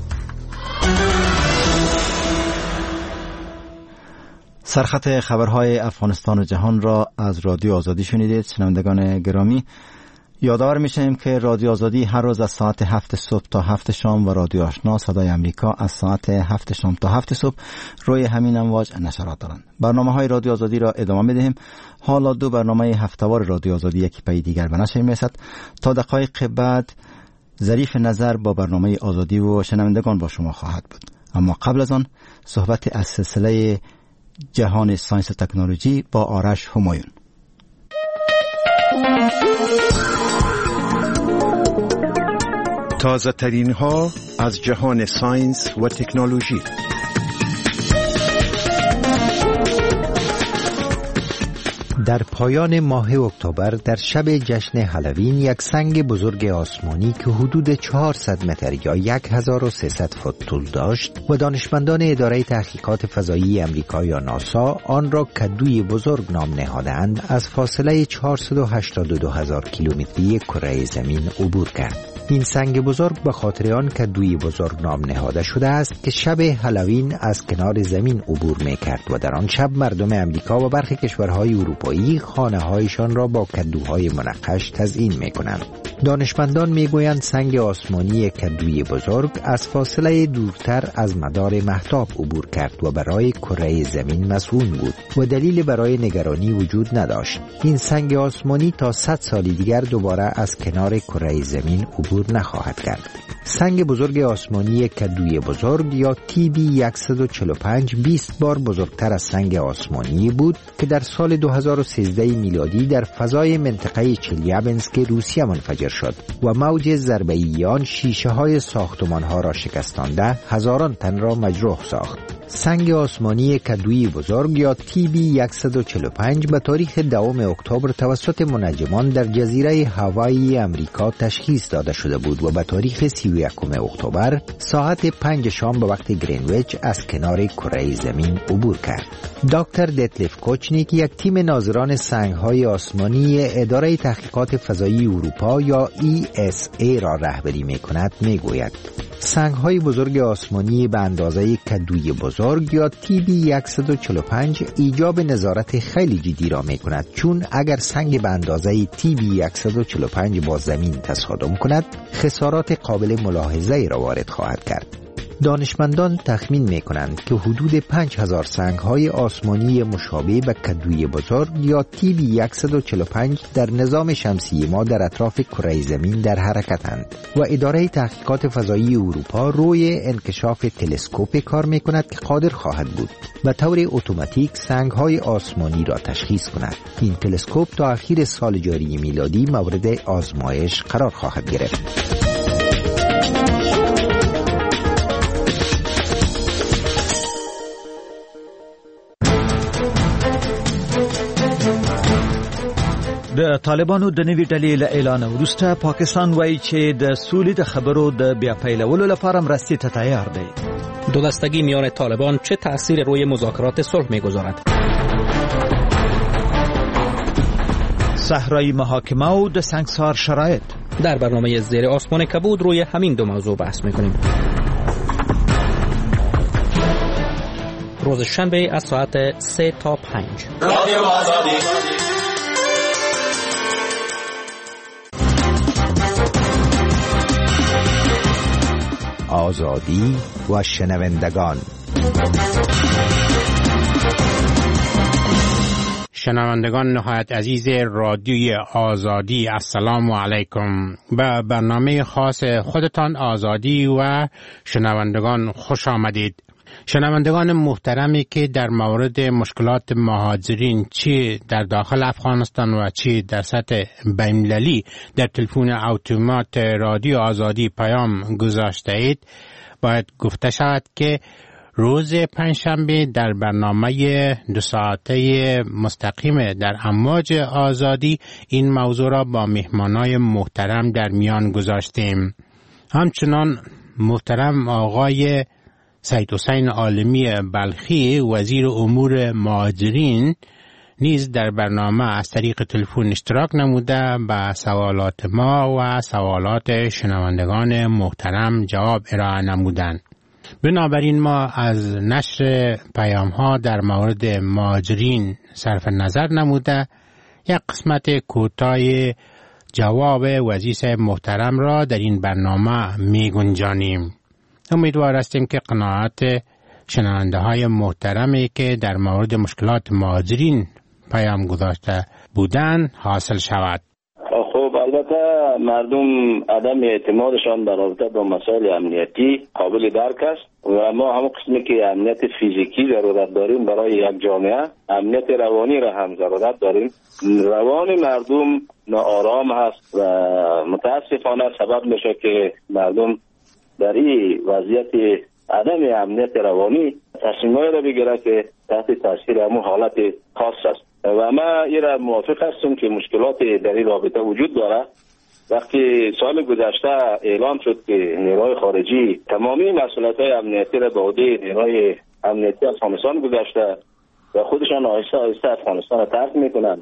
سرخط خبرهای افغانستان و جهان را از رادیو آزادی شنیدید. شنوندگان گرامی، یادآور میشیم که رادیو آزادی هر روز از ساعت هفت صبح تا هفت شام و رادیو آشنا صدای امریکا از ساعت هفت شام تا هفت صبح روی همین امواج نشرات دارند. برنامه های رادیو آزادی را ادامه میدهیم. حالا دو برنامه هفته‌وار رادیو آزادی یکی پی دیگر به نشر میرسد. تا دقایق بعد ظریف نظر با برنامه آزادی و شنوندگان با شما خواهد بود. اما قبل از آن صحبت از سلسله جهان ساینس و تکنولوژی با آرش همایون. تازه ترین ها از جهان ساینس و تکنولوژی. در پایان ماه اکتبر در شب جشن هالوین یک سنگ بزرگ آسمانی که حدود چهارصد متر یا هزار و سیصد فوت طول داشت و دانشمندان اداره تحقیقات فضایی امریکا یا ناسا آن را کدوی بزرگ نام نهادند، از فاصله چهارصد و هشتاد و دو هزار کیلومتری کره زمین عبور کرد. این سنگ بزرگ به خاطر آن کدوی بزرگ نام نهاده شده است که شب هالوین از کنار زمین عبور می‌کرد و در آن شب مردم امریکا و برخی کشورهای اروپایی خانه‌هایشان را با کدوهای منقش تزیین می‌کنند. دانشمندان می‌گویند سنگ آسمانی کدوی بزرگ از فاصله دورتر از مدار مهتاب عبور کرد و برای کره زمین مسئول بود و دلیل برای نگرانی وجود نداشت. این سنگ آسمانی تا صد سال دیگر دوباره از کنار کره زمین عبور نخواهد کرد. سنگ بزرگ آسمانی کدوی بزرگ یا تی بی صد و چهل و پنج بیست بار بزرگتر از سنگ آسمانی بود که در سال دو هزار و سیزده میلادی در فضای منطقه چلیابنسک روسیه منفجر شد و موج ضربه‌ای آن شیشه های ساختمان ها را شکستانده هزاران تن را مجروح ساخت. سنگ آسمانی کدوی بزرگ یا تی بی صد و چهل و پنج به تاریخ دوم اکتبر توسط منجمان در جزیره هاوایی امریکا تشخیص داده شده بود و به تاریخ سی و یکم اکتبر ساعت پنج شام به وقت گرینویچ از کنار کره زمین عبور کرد. دکتر دتلف کوچنیک، یک تیم ناظران سنگ‌های آسمانی اداره تحقیقات فضایی اروپا یا ای اس ای را رهبری می‌کند، می‌گوید سنگ‌های بزرگ آسمانی به اندازه کدوی بزرگ یا تی بی صد و چهل و پنج ایجاب نظارت خیلی جدی را می‌کند، چون اگر سنگ به اندازه تی بی صد و چهل و پنج با زمین تصادم کند خسارات قابل ملاحظه‌ای را وارد خواهد کرد. دانشمندان تخمین می کنند که حدود پنج هزار سنگ‌های آسمانی مشابه به کدوی بزرگ یا تی بی صد و چهل و پنج در نظام شمسی ما در اطراف کره زمین در حرکتند و اداره تحقیقات فضایی اروپا روی انکشاف تلسکوپ کار می کند که قادر خواهد بود به طور اتوماتیک سنگ‌های آسمانی را تشخیص کند. این تلسکوپ تا اخیر سال جاری میلادی مورد آزمایش قرار خواهد گرفت. د طالبانو د نوي ډلې له اعلان وروسته پاکستان وایي چې د سولې د خبرو د بیا پیلولو لپاره مرستې ته تیار دی. دو دستگی میان طالبان چه تأثیر روی مذاکرات صلح میگذارد؟ صحرای محاکمه و د سنگسار شرایط. در برنامه زیر آسمان کبود روی همین دو موضوع بحث میکنیم. روز شنبه از ساعت سه تا پنج. رادیو آزادی. آزادی و شنوندگان. شنوندگان نهایت عزیز رادیوی آزادی، السلام علیکم. به برنامه خاص خودتان آزادی و شنوندگان خوش آمدید. شنوندگان محترمی که در مورد مشکلات مهاجرین چه در داخل افغانستان و چه در سطح بین‌المللی در تلفن اتومات رادیو آزادی پیام گذاشته اید، باید گفته شود که روز پنجشنبه در برنامه دو ساعته مستقیم در امواج آزادی این موضوع را با مهمانای محترم در میان گذاشتیم. همچنان محترم آقای سید حسین عالمی بلخی، وزیر امور مهاجرین، نیز در برنامه از طریق تلفن اشتراک نموده به سوالات ما و سوالات شنوندگان محترم جواب ارائه نمودند. بنابراین ما از نشر پیام ها در مورد مهاجرین صرف نظر نموده یک قسمت کوتاه جواب وزیر محترم را در این برنامه می گنجانیم. امیدوار هستیم که قناعت شنونده های محترمی که در مورد مشکلات مهاجرین پیام گذاشته بودند حاصل شود. خب البته مردم عدم اعتمادشان در رابطه با مسائل امنیتی قابل درک است و ما هم قسمی که امنیت فیزیکی ضرورت داریم برای یک جامعه، امنیت روانی را هم ضرورت داریم. روان مردم ناآرام هست و متاسفانه سبب میشه که مردم در این وضعیت عدم امنیت روانی تصمیم‌هایی را بگیره که تحت تاثیر همون حالت خاص است و ما این را موافق هستم که مشکلات در این رابطه وجود داره. وقتی سال گذشته اعلام شد که نیروهای خارجی تمامی مسئولیت‌های امنیتی را به عهده نیروهای امنیتی افغانستان گذاشته و خودشان آهسته آهسته افغانستان را ترک میکنند،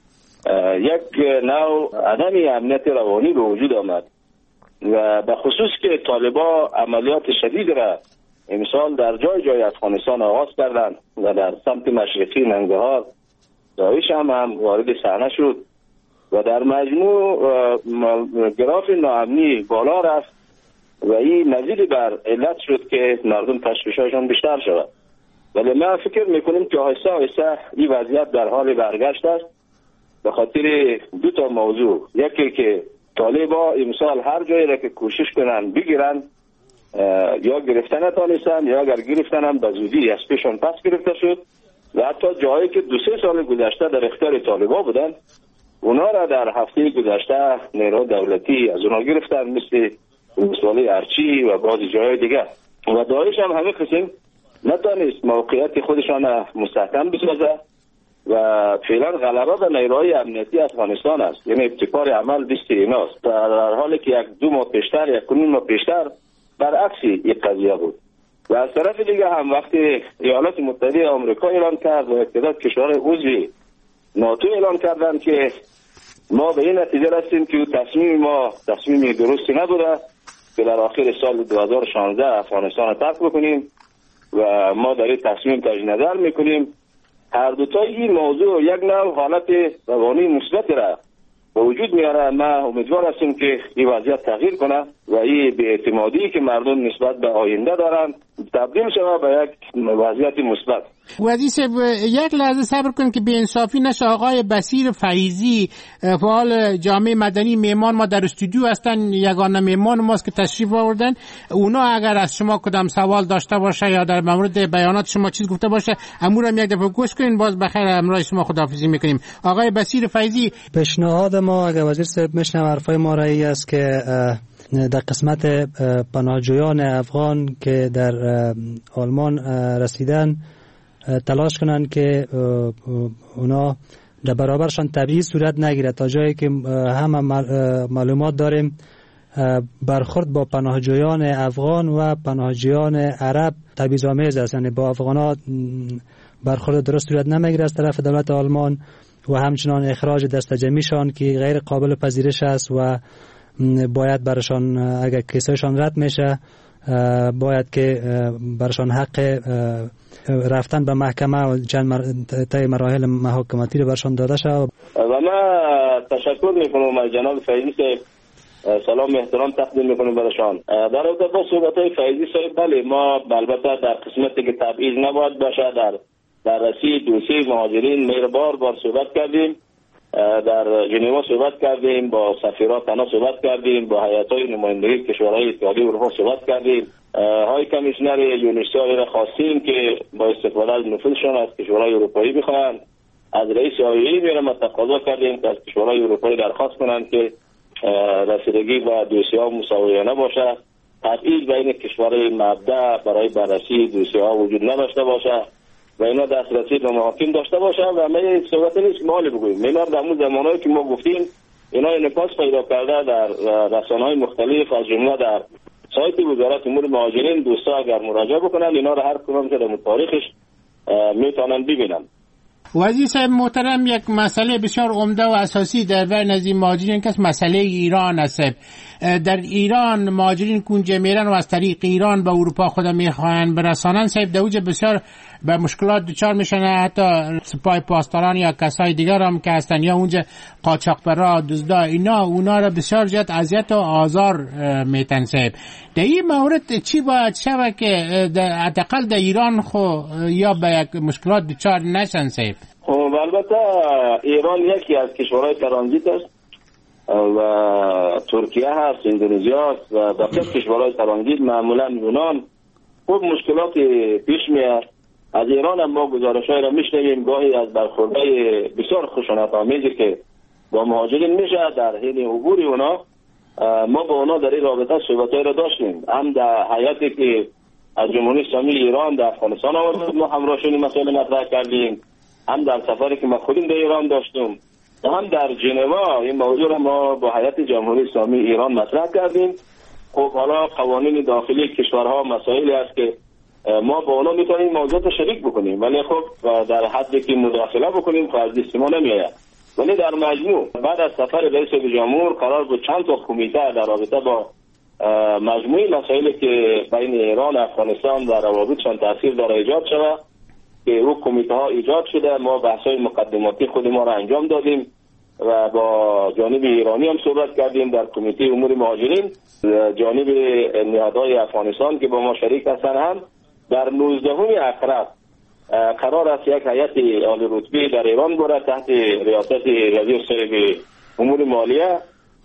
یک نوع عدم امنیت روانی به وجود آمد و به خصوص که طالبا عملیات شدید را امسال در جای جای افغانستان آغاز کردند و در سمت مشرقی ننگرهار داعش هم, هم وارد صحنه شد و در مجموع گراف ناامنی بالا رفت و این نظیر بر علت شد که مردم تشویش‌هاشون بیشتر شود. ولی ما فکر میکنیم که آهسته آهسته این وضعیت در حال برگشت است به خاطر دو تا موضوع. یکی که طالبا امسال هر جایی را که کوشش کنن بگیرن یا گرفتن نتانستن یا اگر گرفتن هم به زودی از پیشان پس گرفته شد و حتی جایی که دو سه سال گذشته در اختیار طالبا بودن اونا را در هفته گذشته نیروهای دولتی از اونا گرفتن، مثل ولسوالی ارچی و بعضی جای دیگه. و داعش هم همه قسم نتانست موقعیت خودشان مستحکم بسازه و فعلا غلبه به نیروهای امنیتی افغانستان است. یعنی ابتکار عمل دست ایناست، در حالی که یک دو ماه پیشتر یک کنون ماه پیشتر برعکس یک قضیه بود. و از طرف دیگه هم وقتی ایالات متحده آمریکا اعلان کرد و تعداد کشورهای عضو ناتو اعلان کردند که ما به این نتیجه رسیدیم که تصمیم ما تصمیم درستی نبوده که در آخر سال دو هزار و شانزده افغانستان را ترک بکنیم و ما در این تصمیم تجدید نظر میکنیم. هر دوتا این موضوع یک نوع حالت روانی مثبت را به وجود میاره. من امیدوار هستم که این وضعیت تغییر کنه و این بی‌اعتمادی که مردم نسبت به آینده دارن تبدیل شود به یک وضعیت مثبت. وزیر صاحب یک لحظه صبر کن که بی‌انصافی نشه. آقای بصیر فیضی فعال جامعه مدنی میمان ما در استودیو هستن، یگانه میمان ماست که تشریف آوردن. اونا اگر از شما کدام سوال داشته باشه یا در مورد بیانات شما چیز گفته باشه امور هم یک دفعه گوش کنین. باز بخیر همراه شما خداحافظی میکنیم. آقای بصیر فیضی، پیشنهاد ما اگر وزیر صاحب میشنم حرفای ما رایی است که در قسمت پناهجویان افغان که در آلمان رسیدن تلاش کنند که اونا در برابرشان تبعیض صورت نگیره. تا جایی که همه معلومات داریم برخورد با پناهجویان افغان و پناهجویان عرب تبعیض‌آمیز است، یعنی با افغان‌ها برخورد درست صورت نمیگیره از طرف دولت آلمان و همچنان اخراج دستجمعیشان که غیر قابل پذیرش است و باید برشان اگر کیسهشان رد میشه باید که برشان حق رفتن به محکمه و چند طی مراحل محاکماتی رو برشان داده شد. و من تشکر میکنم از جناب فیضی صاحب، سلام احترام تقدیم میکنم برشان. در رابطه با صحبت‌های فیضی صاحب، بله ما البته در قسمتی که تبعیض نباید باشه در بررسی دوسیه مهاجرین مهر بار بار صحبت کردیم، در ژنو صحبت کردیم، با سفیران تنها صحبت کردیم، با هیئت‌های نمایندگی کشورهای اتحادیه اروپا صحبت کردیم. های کمیشنر یونیسیال را خواستیم که با استفاده از نفوذشان از کشورهای اروپایی بخواهند. از رئیس آیئی میرم تقاضا کردیم که از کشورهای اروپایی درخواست کنند که رسیدگی به دوسیه‌ها مساویانه باشه، تبعیض بین کشورهای مبدأ برای بررسی دوسیه‌ها وجود نداشته باشه و اینا دسترسی به محاکم داشته باشن. و ما صحبت نیست که مالی بگوییم، میمار در اون زمانهایی که ما گفتیم اینا انعکاس پیدا کرده در رسانه‌های مختلف، از جمله در سایت وزارت امور مهاجرین. دوستا اگر مراجعه بکنن اینا رو هر کدوم که در تاریخش میتونن ببینن. وزیر صاحب محترم، یک مسئله بسیار عمده و اساسی در بین از این مهاجرین که مسئله ایران است. در ایران مهاجرین کنجه میرن و از طریق ایران به اروپا خود میخواهند برسانن. صاحب دوجه بسیار به مشکلات دچار میشن، حتی سپاه پاسداران یا کسای دیگر هم که هستن یا اونجا قاچاقبرا دزدا اینا اونا را بسیار زیاد اذیت و آزار میتن. صاحب در این مورد چی باید شود که حداقل در ایران خو یا به یک مشکلات دچار نشن؟ صاحب خب البته ایران یکی از کشورهای ترانزیت است و ترکیه هست، اندونزیا هست و بقیه کشورهای ترانزیت معمولا یونان خوب مشکلات پیش میاد. از ایران هم ما گزارش‌های را میشنویم گاهی از برخوردهای بسیار خشونت‌آمیزی که با مهاجرین میشه در حین عبور اونا. ما با اونا در این رابطه صحبت‌هایی را داشتیم، هم در هیئتی که از جمهوری اسلامی ایران در افغانستان آمد ما همراهشون مسائل مطرح کردیم، هم در سفری که ما خودیم در ایران داشتیم و هم در ژنو این موضوع را ما با هیئت جمهوری اسلامی ایران مطرح کردیم. خب حالا قوانین داخلی کشورها مسائلی است که ما با اونا میتونیم موضوعات شریک بکنیم، ولی خب در حدی که مداخله بکنیم فرض است ما نمیآید. ولی در مجموع بعد از سفر رئیس جمهور قرار بود چند تا کمیته در رابطه با مجموعی مسائلی که بین ایران و افغانستان و روابطشان تاثیر داره ایجاد شود که او کمیته ها ایجاد شده. ما بحث‌های مقدماتی خود ما را انجام دادیم و با جانب ایرانی هم صحبت کردیم در کمیته امور مهاجرین. جانب نهادهای افغانستان که با ما شریک هستند هم در نوزدهم اکرم قرار است یک هیئت عالی رتبه در ایران بره تحت ریاست وزیر صاحب امور مالیه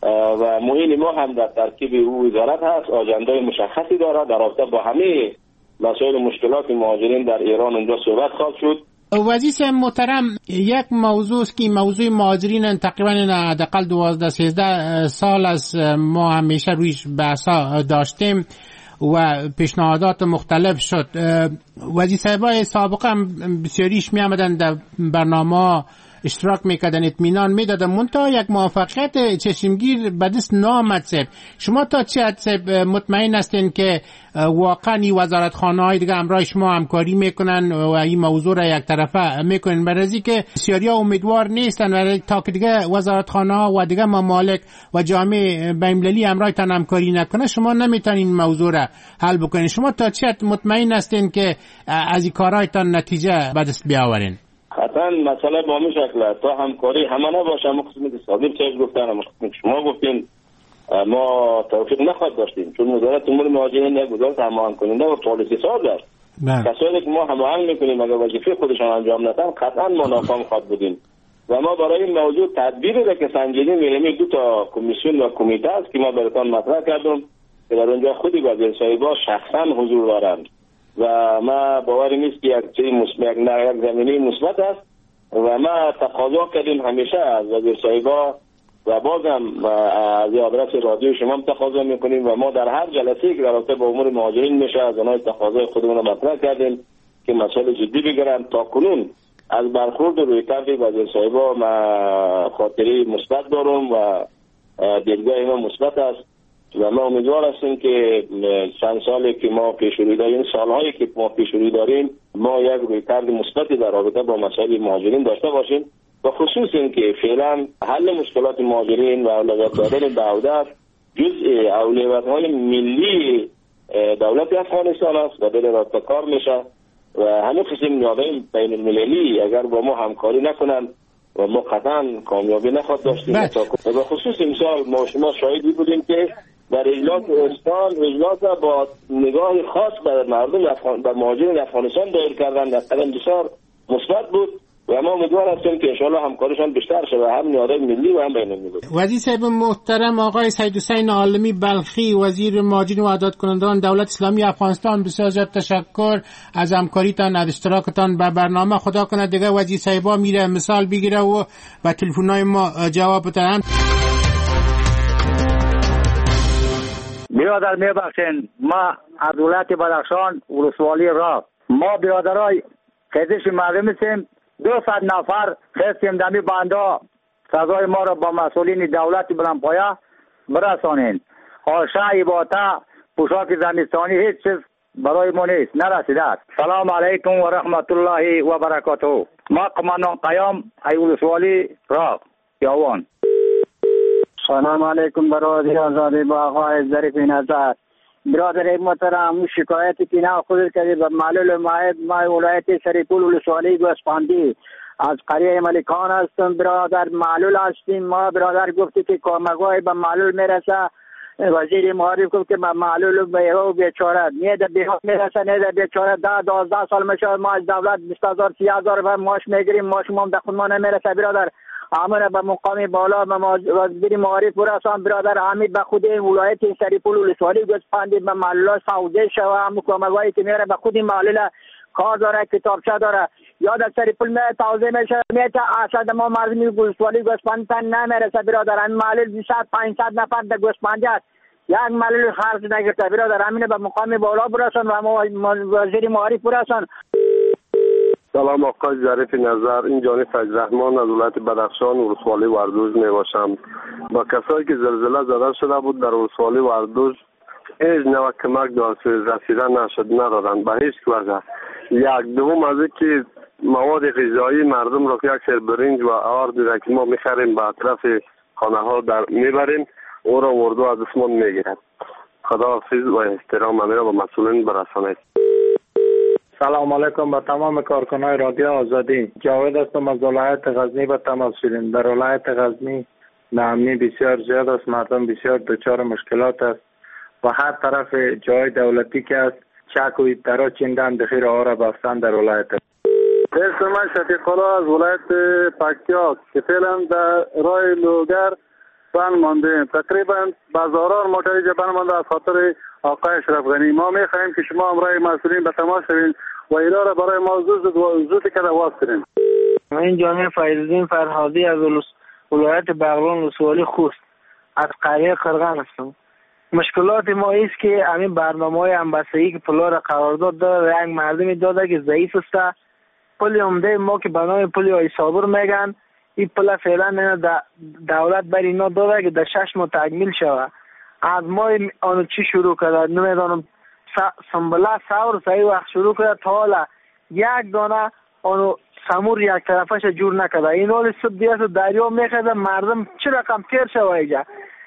و معین ما هم در ترکیب او وزارت هست. آجندای مشخصی داره در رابطه با همه مسائل مشکلات مهاجرین در ایران اونجا صحبت خواهد شد. وزیر محترم، یک موضوع است که موضوع مهاجرین تقریبا حداقل دوازده سیزده سال از ما همیشه رویش بحثا داشتیم. و پیشنهادات مختلف شد. وزیر صاحبای سابق هم بسیاریش می آمدن در برنامه اشتراک میکردن، اطمینان میدادن، منتها یک موفقیت چشمگیر به دست نامد. شما تا چه حد مطمئن هستین که واقعا این وزارتخانه های دیگه همراه شما همکاری میکنن و این موضوع را یک طرفه میکنن؟ برای که بسیاری امیدوار نیستن و تا که دیگه وزارتخانه ها و دیگه ممالک و جامعه بین‌المللی همراهتان همکاری نکنه شما نمیتونین موضوع را حل بکنین. شما تا چه حد مطمئن هستین که از این کارهایتان نتیجه به دست بیاورین؟ حتما مسئله با همین شکل تا همکاری همه نباشه. همه قسمی که صادق چیز گفتن، همه قسمی که شما گفتین ما توفیق نخواهد داشتیم، چون وزارت امور مهاجرین یک وزارت هماهنگ کننده و پالیسی ساز است. کسایی که ما هماهنگ میکنیم اگر وظیفه خودشان انجام ندن قطعا ما ناکام خواهد بودیم و ما برای این موضوع تدبیری را که سنجیدیم علمی دو تا کمیسیون و کمیته است که ما براتون مطرح کردم که در اونجا خودی وزیر صاحبا شخصا حضور دارند و ما باوری نیست که یک چیز مثبت نه یک زمینه مثبت است و ما تقاضا کردیم همیشه از وزیر صاحبا و بازم از آدرس رادیو شما هم تقاضا میکنیم و ما در هر جلسه‌ای که در رابطه با امور مهاجرین میشه از آنها تقاضای خودمون رو مطرح کردیم که مسائل جدی بگیرن. تا کنون از برخورد روی کرد وزیر صاحبا ما خاطری مثبت دارم و دیدگاه ما مثبت است و ما امیدوار هستیم که چند سالی که ما پیشروی داریم، سالهایی که ما پیشروی داریم، ما یک رویکرد مثبتی در رابطه با مسائل مهاجرین داشته باشیم و خصوص این که فعلا حل مشکلات مهاجرین و اولویت دادن به عودت جزء اولویت‌های ملی دولت افغانستان است و دل رابطه کار میشه و همه قسم نیازهای بین المللی اگر با ما همکاری نکنن و ما قطعا کامیابی نخواهد داشتیم. و خصوص امسال ما شما شاهدی بودیم که در اجلاس استان اجلاس با نگاه خاص به مردم افغان به مهاجرین افغانستان دایر کردن در قدم بسیار مثبت بود و ما امیدوار هستیم که انشاءالله همکاریشان بیشتر شود هم نیازهای ملی و هم بین المللی. وزیر صاحب محترم آقای سید حسین عالمی بلخی وزیر مهاجرین و عدالت کنندگان دولت اسلامی افغانستان، بسیار زیاد تشکر از همکاریتان از اشتراکتان به برنامه. خدا کنه دیگه وزیر صاحبا میره مثال بگیره و به تلفن‌های ما جواب بدن. برادر میبخشین ما از ولایت بدخشان ولسوالی را ما برادرای خیزش مردم هستیم، دو صد نفر خستیم دمی بندا سزای ما را با مسئولین دولت بلندپایه برسانین. آشا عباتا پوشاک زمستانی هیچ چیز برای ما نیست، نرسیده است. سلام علیکم و رحمت الله و برکاته. ما قماندان قیام ولسوالی را یاوان. سلام علیکم برادری آزادی با آقای ظریف نظر. برادر محترم شکایتی که نه خودت کردی به معلول ماهد ما ولایت سریپول ولسوالی گوسپاندی از قریه ملکان هستم. برادر معلول هستیم ما. برادر گفتی که کمک‌های به معلول میرسه، وزیر معارف گفت که به معلول به بیچاره نیده بیهات میرسه، نیده بیچاره ده دوازده سال میشه ما از دولت بیست هزار سی هزار ماش میگیریم، ماش ما به خود ما نمیرسه. برادر همه به مقام بالا وزیر معارف برسان. برادر همین به خود ولایت سریپول ولسوالی گوسپندی به معلول سعودی شو هم کمک‌هایی که میره به خود معلول کار داره، کتابچه داره، یاد از سریپول می توزیع میشه میته اشد ما مردمی ولسوالی گوسپند تن نمیرسه. برادر همین معلول بیست پانصد نفر در گوسپندی است، یک معلول خرج نگرفته. برادر همین به مقام بالا برسان و وزیر معارف برسان. سلام آقای ظریف نظر، این جانی فضل رحمان از ولایت بدخشان ولسوالی وردوز می باشم. با کسایی که زلزله زده شده بود در ولسوالی وردوز هیچ نوع کمک دست رسیده نشد ندادن به هیچ وجه. یک دوم از اینکه مواد غذایی مردم را یک سر برنج و آردی را که ما میخریم به اطراف خانه ها در میبریم او را وردو از دستمان میگیرد. خداحافظ و احترام امیر با مسئولین برسانید. سلام علیکم به تمام کارکنان رادیو آزادی. جاوید هستم از ولایت غزنی به تماس شدیم. در ولایت غزنی ناامنی بسیار زیاد است، مردم بسیار دچار مشکلات است و هر طرف جای دولتی که است چک و ایترا چیندن دخیر آه را بافتن در ولایت. اسم من شفیق الله از ولایت پکتیا که فعلا در راه لوگر بند مانده، تقریبا بازاران موتری جبان مانده از خاطر آقای اشرف غنی. ما میخواهیم که شما همراه مسئولین به تماس شوید و اینا را برای ما زود زود که رواز کنیم. من جامعه فیض‌الدین فرهادی از ولایت بغلان ولسوالی خوست از قریه قرغن هستم. مشکلات ما ایست که همین برنامه‌های همبستگی که پلا را قرارداد داده یک مردمی داده که ضعیف است. پل عمده ما که به نام پل آی صابر میگن، این پل فعلا دولت بر اینا داده که در شش ماه تکمیل شود. از ما آنو چی شروع کرده نمیدانم، سنبله سور سعی وقت شروع کرده تا حالا یک دانه آنو سمور یک طرفش جور نکرده. این حال صد دیست دریا میخواد مردم چه رقم تیر شوه اینجا.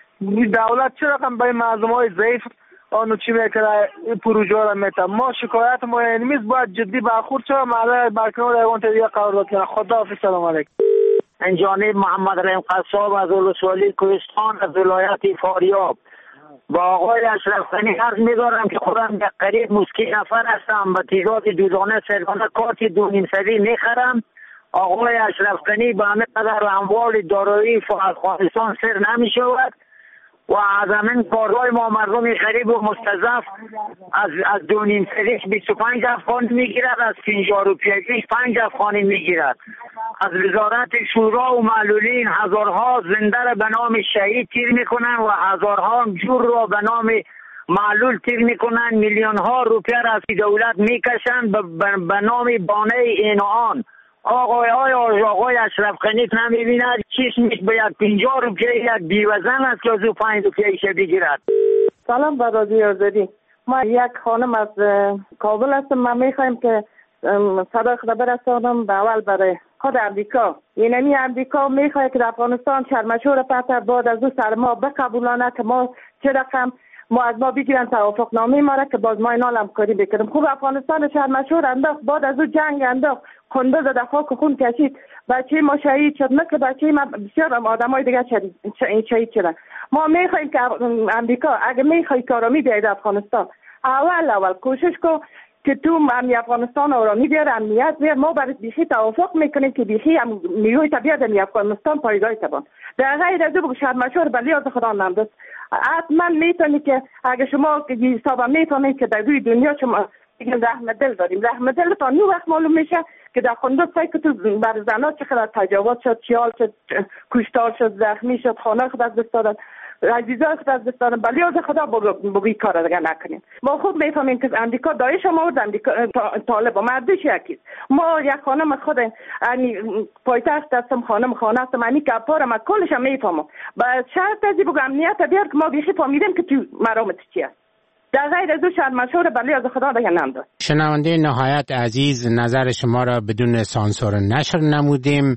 دولت چه رقم برای مردم های ضعیف آنو چی میکرده پروژه را میته. ما شکایت ما اینمیز باید جدی برخورد شوه. مردم برکنار ایوان تدیه قرارداد کنه. خدا حافظ. سلام علیکم. این جانب محمد رحیم قصاب از ولسوالی کوهستان از ولایت فاریاب. با آقای اشرف غنی عرض می‌دارم که خودم یک قریب مسکی نفر هستم، با تعداد دودانه سرگانه کارت دو نیم سری میخرم. آقای اشرف غنی به همه قدر اموال دارایی افغانستان سر نمی‌شود و از همین کارهای ما مردم غریب و مستضعف از از دو نیم سریش بیست و پنج افغان میگیرد، از پنجاه روپیه‌اش پنج افغانی میگیرد. از وزارت شورا و معلولین هزارها زنده را به نام شهید تیر میکنن و هزارها جور را به نام معلول تیر میکنن. میلیون ها روپیه را از دولت میکشن به نام بانه این و آن. آقای های آقای اشرف غنی نمیبیند چیش میش به یک پنجاه روپیه یک بیوزن است که از او پنج روپیه ایشه بگیرد. سلام به رادیو آزادی. ما یک خانم از کابل هستم. ما میخوایم که صدای خدا برسانم به اول برای خود امریکا. یعنی امریکا میخواد که در افغانستان شرمشور پس بعد از او سر ما بقبولانه که ما چه رقم ما از ما بگیرن توافق نامه ما را که باز ما اینا همکاری بکنیم. خوب افغانستان شرمشور انداخت، بعد از او جنگ انداخت، خونده زده، خاک خون کشید، بچه ما شهید شد، مثل بچه ما بسیار آدمای دیگه شهید شدن. ما میخوایم که امریکا اگه میخوای کارامی بیاید افغانستان، اول اول کوشش کن که تو امنی افغانستان آرامی بیاره، امنیت بیاره. ما برای بیخی توافق میکنیم که بیخی هم نیروی طبیعت امنی افغانستان پایگاه تبان. در غیر از او شرمشور بلی از خدا نمدست. حتما میتونی که اگه شما حسابا میتونید که در روی دنیا شما رحمت دل داریم. رحمت دل تا نو وقت معلوم میشه که در خونده سایی که تو بر زنها چقدر تجاوز شد، چیال شد، کشتار شد، زخمی شد، خانه خود از دست دادن، عزیزان خود از دست دادن. بلی از خدا بگوی کار دیگه نکنیم. ما خود میفهمیم که امریکا داعش هم آورد، امریکا طالب هم مردش یکیست. ما یک خانم خود یعنی پایتخت هستم، خانم خانه هستم، یعنی کپارم از کلش هم میفهمم. با شرط ازی بگو امنیت بیار که ما بیخی فهمیدیم که تو مرامت چی است. در غیر از او شرمشور بلی از خدا دیگه نمداد. شنونده نهایت عزیز، نظر شما را بدون سانسور نشر نمودیم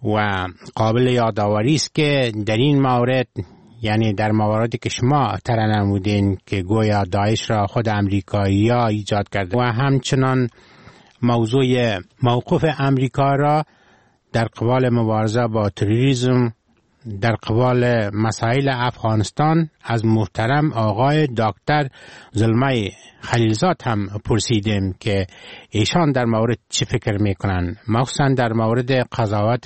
و قابل یادآوری است که در این مورد، یعنی در مواردی که شما طرح نمودین که گویا داعش را خود امریکایی‌ها ایجاد کرده و همچنان موضوع موقف امریکا را در قبال مبارزه با تروریسم، در قبال مسائل افغانستان از محترم آقای دکتر زلمه خلیلزاد هم پرسیدیم که ایشان در مورد چی فکر میکنن، مخصوصا در مورد قضاوت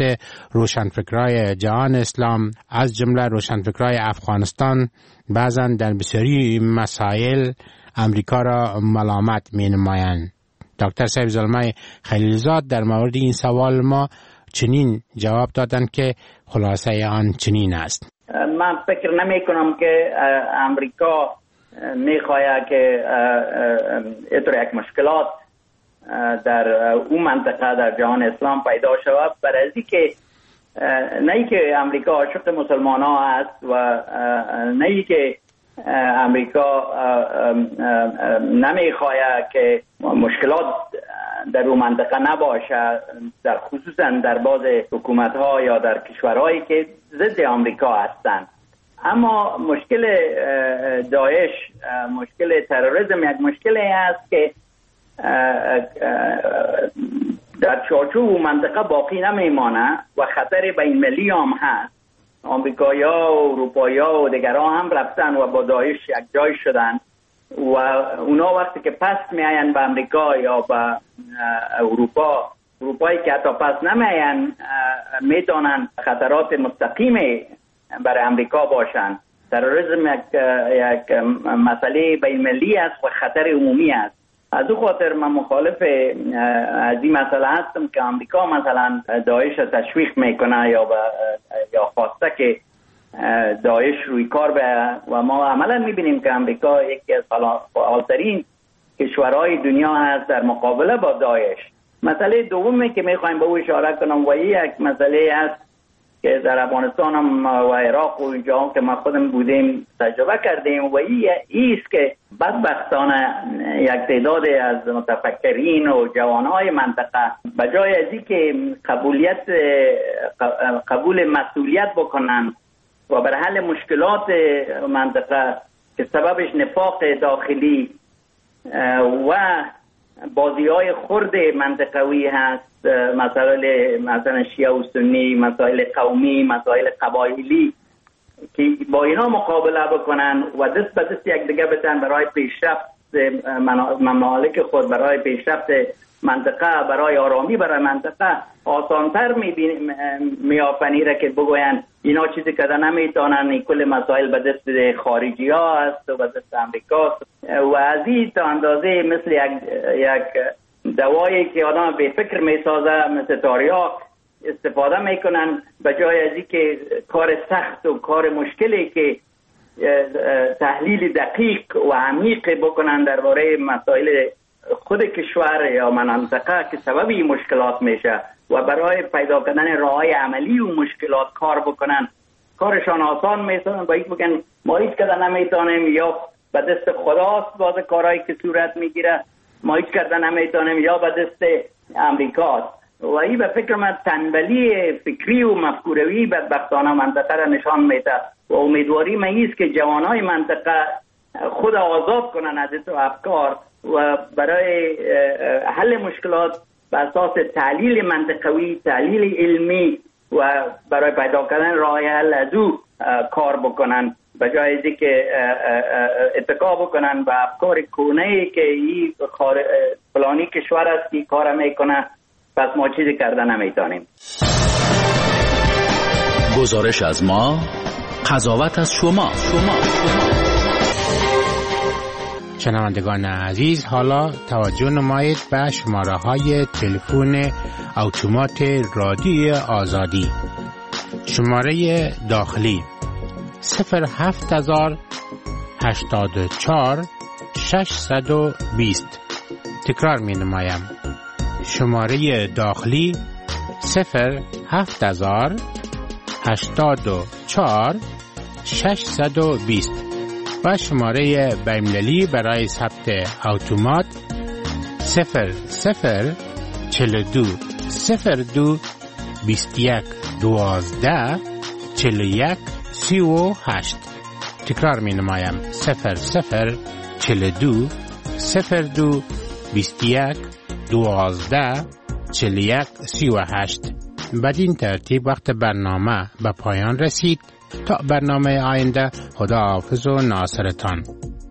روشنفکرای جهان اسلام از جمله روشنفکرای افغانستان. بعضا در بسیاری مسائل امریکا را ملامت می نمایند. دکتر صاحب زلمه خلیلزاد در مورد این سوال ما چنین جواب دادن که خلاصه آن چنین است: من فکر نمی کنم که امریکا می خواهد که اینطور یک مشکلات در اون منطقه در جهان اسلام پیدا شود، برای از که نه ای که امریکا عاشق مسلمان ها است و نه ای که امریکا نمی خواهد که مشکلات در اون منطقه نباشه، در خصوصا در بعض حکومت ها یا در کشورهایی که ضد امریکا هستند. اما مشکل داعش، مشکل تروریسم یک مشکلی است که در چارچوب منطقه باقی نمیمانه و خطر بین ملی هم هست. آمریکایی‌ها و اروپایی‌ها و دیگران هم رفتن و با داعش یک جای شدن و اونا وقتی که پس میاین به امریکا یا به اروپا، اروپایی که حتی پس نمیاین میتونن خطرات مستقیم برای امریکا باشن. تروریسم یک, یک مسئله بین ملی است و خطر عمومی است. از او خاطر من مخالف از این مسئله هستم که امریکا مثلا داعش تشویق میکنه یا با یا خواسته که داعش روی کار به و ما عملا میبینیم که امریکا یکی از فعالترین کشورهای دنیا هست در مقابله با داعش. مسئله دومی که میخوایم به او اشاره کنم و یک مسئله است که در افغانستان هم و عراق و اینجا که ما خودم بودیم تجربه کردیم و این است که بدبختانه یک تعداد از متفکرین و جوانهای منطقه بجای از این که قبولیت قبول مسئولیت بکنن و بر حل مشکلات منطقه که سببش نفاق داخلی و بازی های خرد منطقوی هست، مسائل مثلا شیعه و سنی، مسائل قومی، مسائل قبایلی، که با اینا مقابله بکنن و دست به دست یک دیگه بتن برای پیشرفت ممالک خود، برای پیشرفت منطقه، برای آرامی برای منطقه آسانتر میافنی را که بگوین اینا چیزی که نمیتونن، کل مسائل به دست خارجی ها هست و به دست امریکا و از این تا اندازه مثل یک, یک دوایی که آدم به فکر میسازه مثل تاریاک استفاده میکنن به جای از این که کار سخت و کار مشکلی که تحلیل دقیق و عمیق بکنن درباره مسائل خود کشور یا منطقه که سبب این مشکلات میشه و برای پیدا کردن راههای عملی و مشکلات کار بکنن، کارشان آسان میسازن. با این بگن ما هیچ کده نمیتونیم یا به دست خداست باز کارهایی که صورت میگیره، ما هیچ کده نمیتونیم یا به دست امریکاست. و این به فکر من تنبلی فکری و مفکوروی بدبختانه منطقه را نشان میده و امیدواری من ایست که جوانای منطقه خود آزاد کنن از این افکار و برای حل مشکلات به اساس تحلیل منطقوی، تحلیل علمی و برای پیدا کردن راه حل از او کار بکنن به جای از که اتکا بکنن به افکار کونه‌ای که این فلانی کشور است که کار میکنه پس ما چیزی کردن نمیتونیم. گزارش از ما، قضاوت از شما. شما شنوندگان عزیز، حالا توجه نمایید به شماره های تلفن اتومات رادیوی آزادی. شماره داخلی صفر هفت هزار هشتاد و چهار ششصد و بیست. تکرار می نمایم. شماره داخلی صفر هفت هزار هشتاد و چهار ششصد و بیست و شماره بین‌المللی برای ثبت اتومات صفر صفر چهل و دو صفر دو بیست و یک دوازده چهل و یک سی و هشت. تکرار می نمایم. صفر صفر چهل و دو صفر دو بیست و یک دوازده چهل و یک سی و هشت. بدین ترتیب وقت برنامه به پایان رسید. تا برنامه آینده، خدا حافظ و ناصرتان.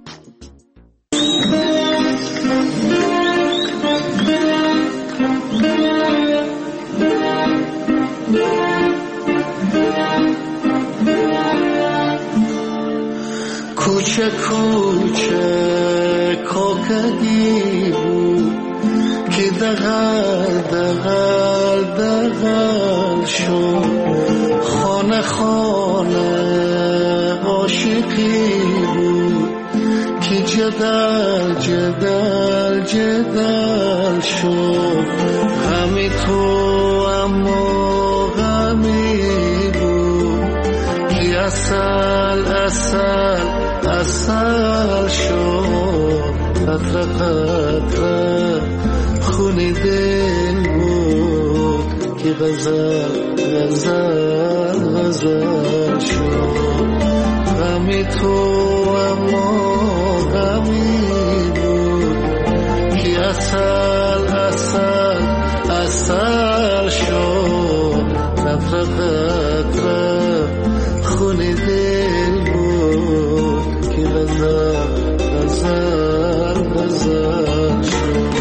کوچه کوچه کوکدی بود که دغل دغل دغل شد، خانه خانه عاشقی بود که جدل جدل جدل شد، همی تو اما غمی بود که اصل اصل اصل شد، قطره قطره خونی دل بود که غزل غزل غزل شد، غمی تو اما غمی بود که اصل اصل اصل شد، قطره قطره خونی دل بود که غزل غزل غزل شد.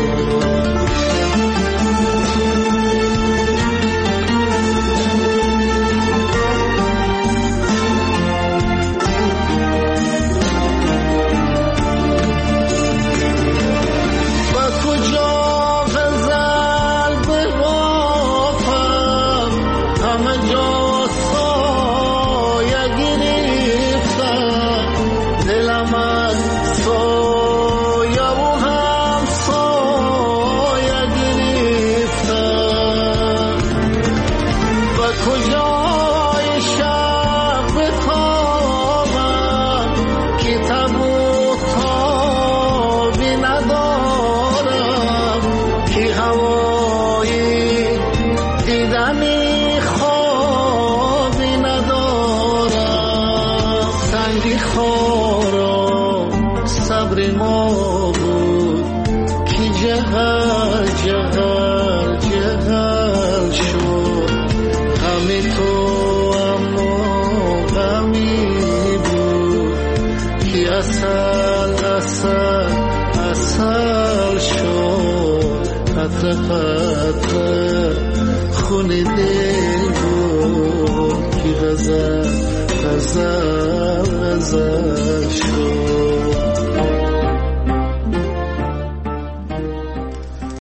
همه جا جغل جغل جغل شد همه تو اما غمی بود که اصل اصل اصل شد قطر قطر خون دل بود که غزل غزل غزل شد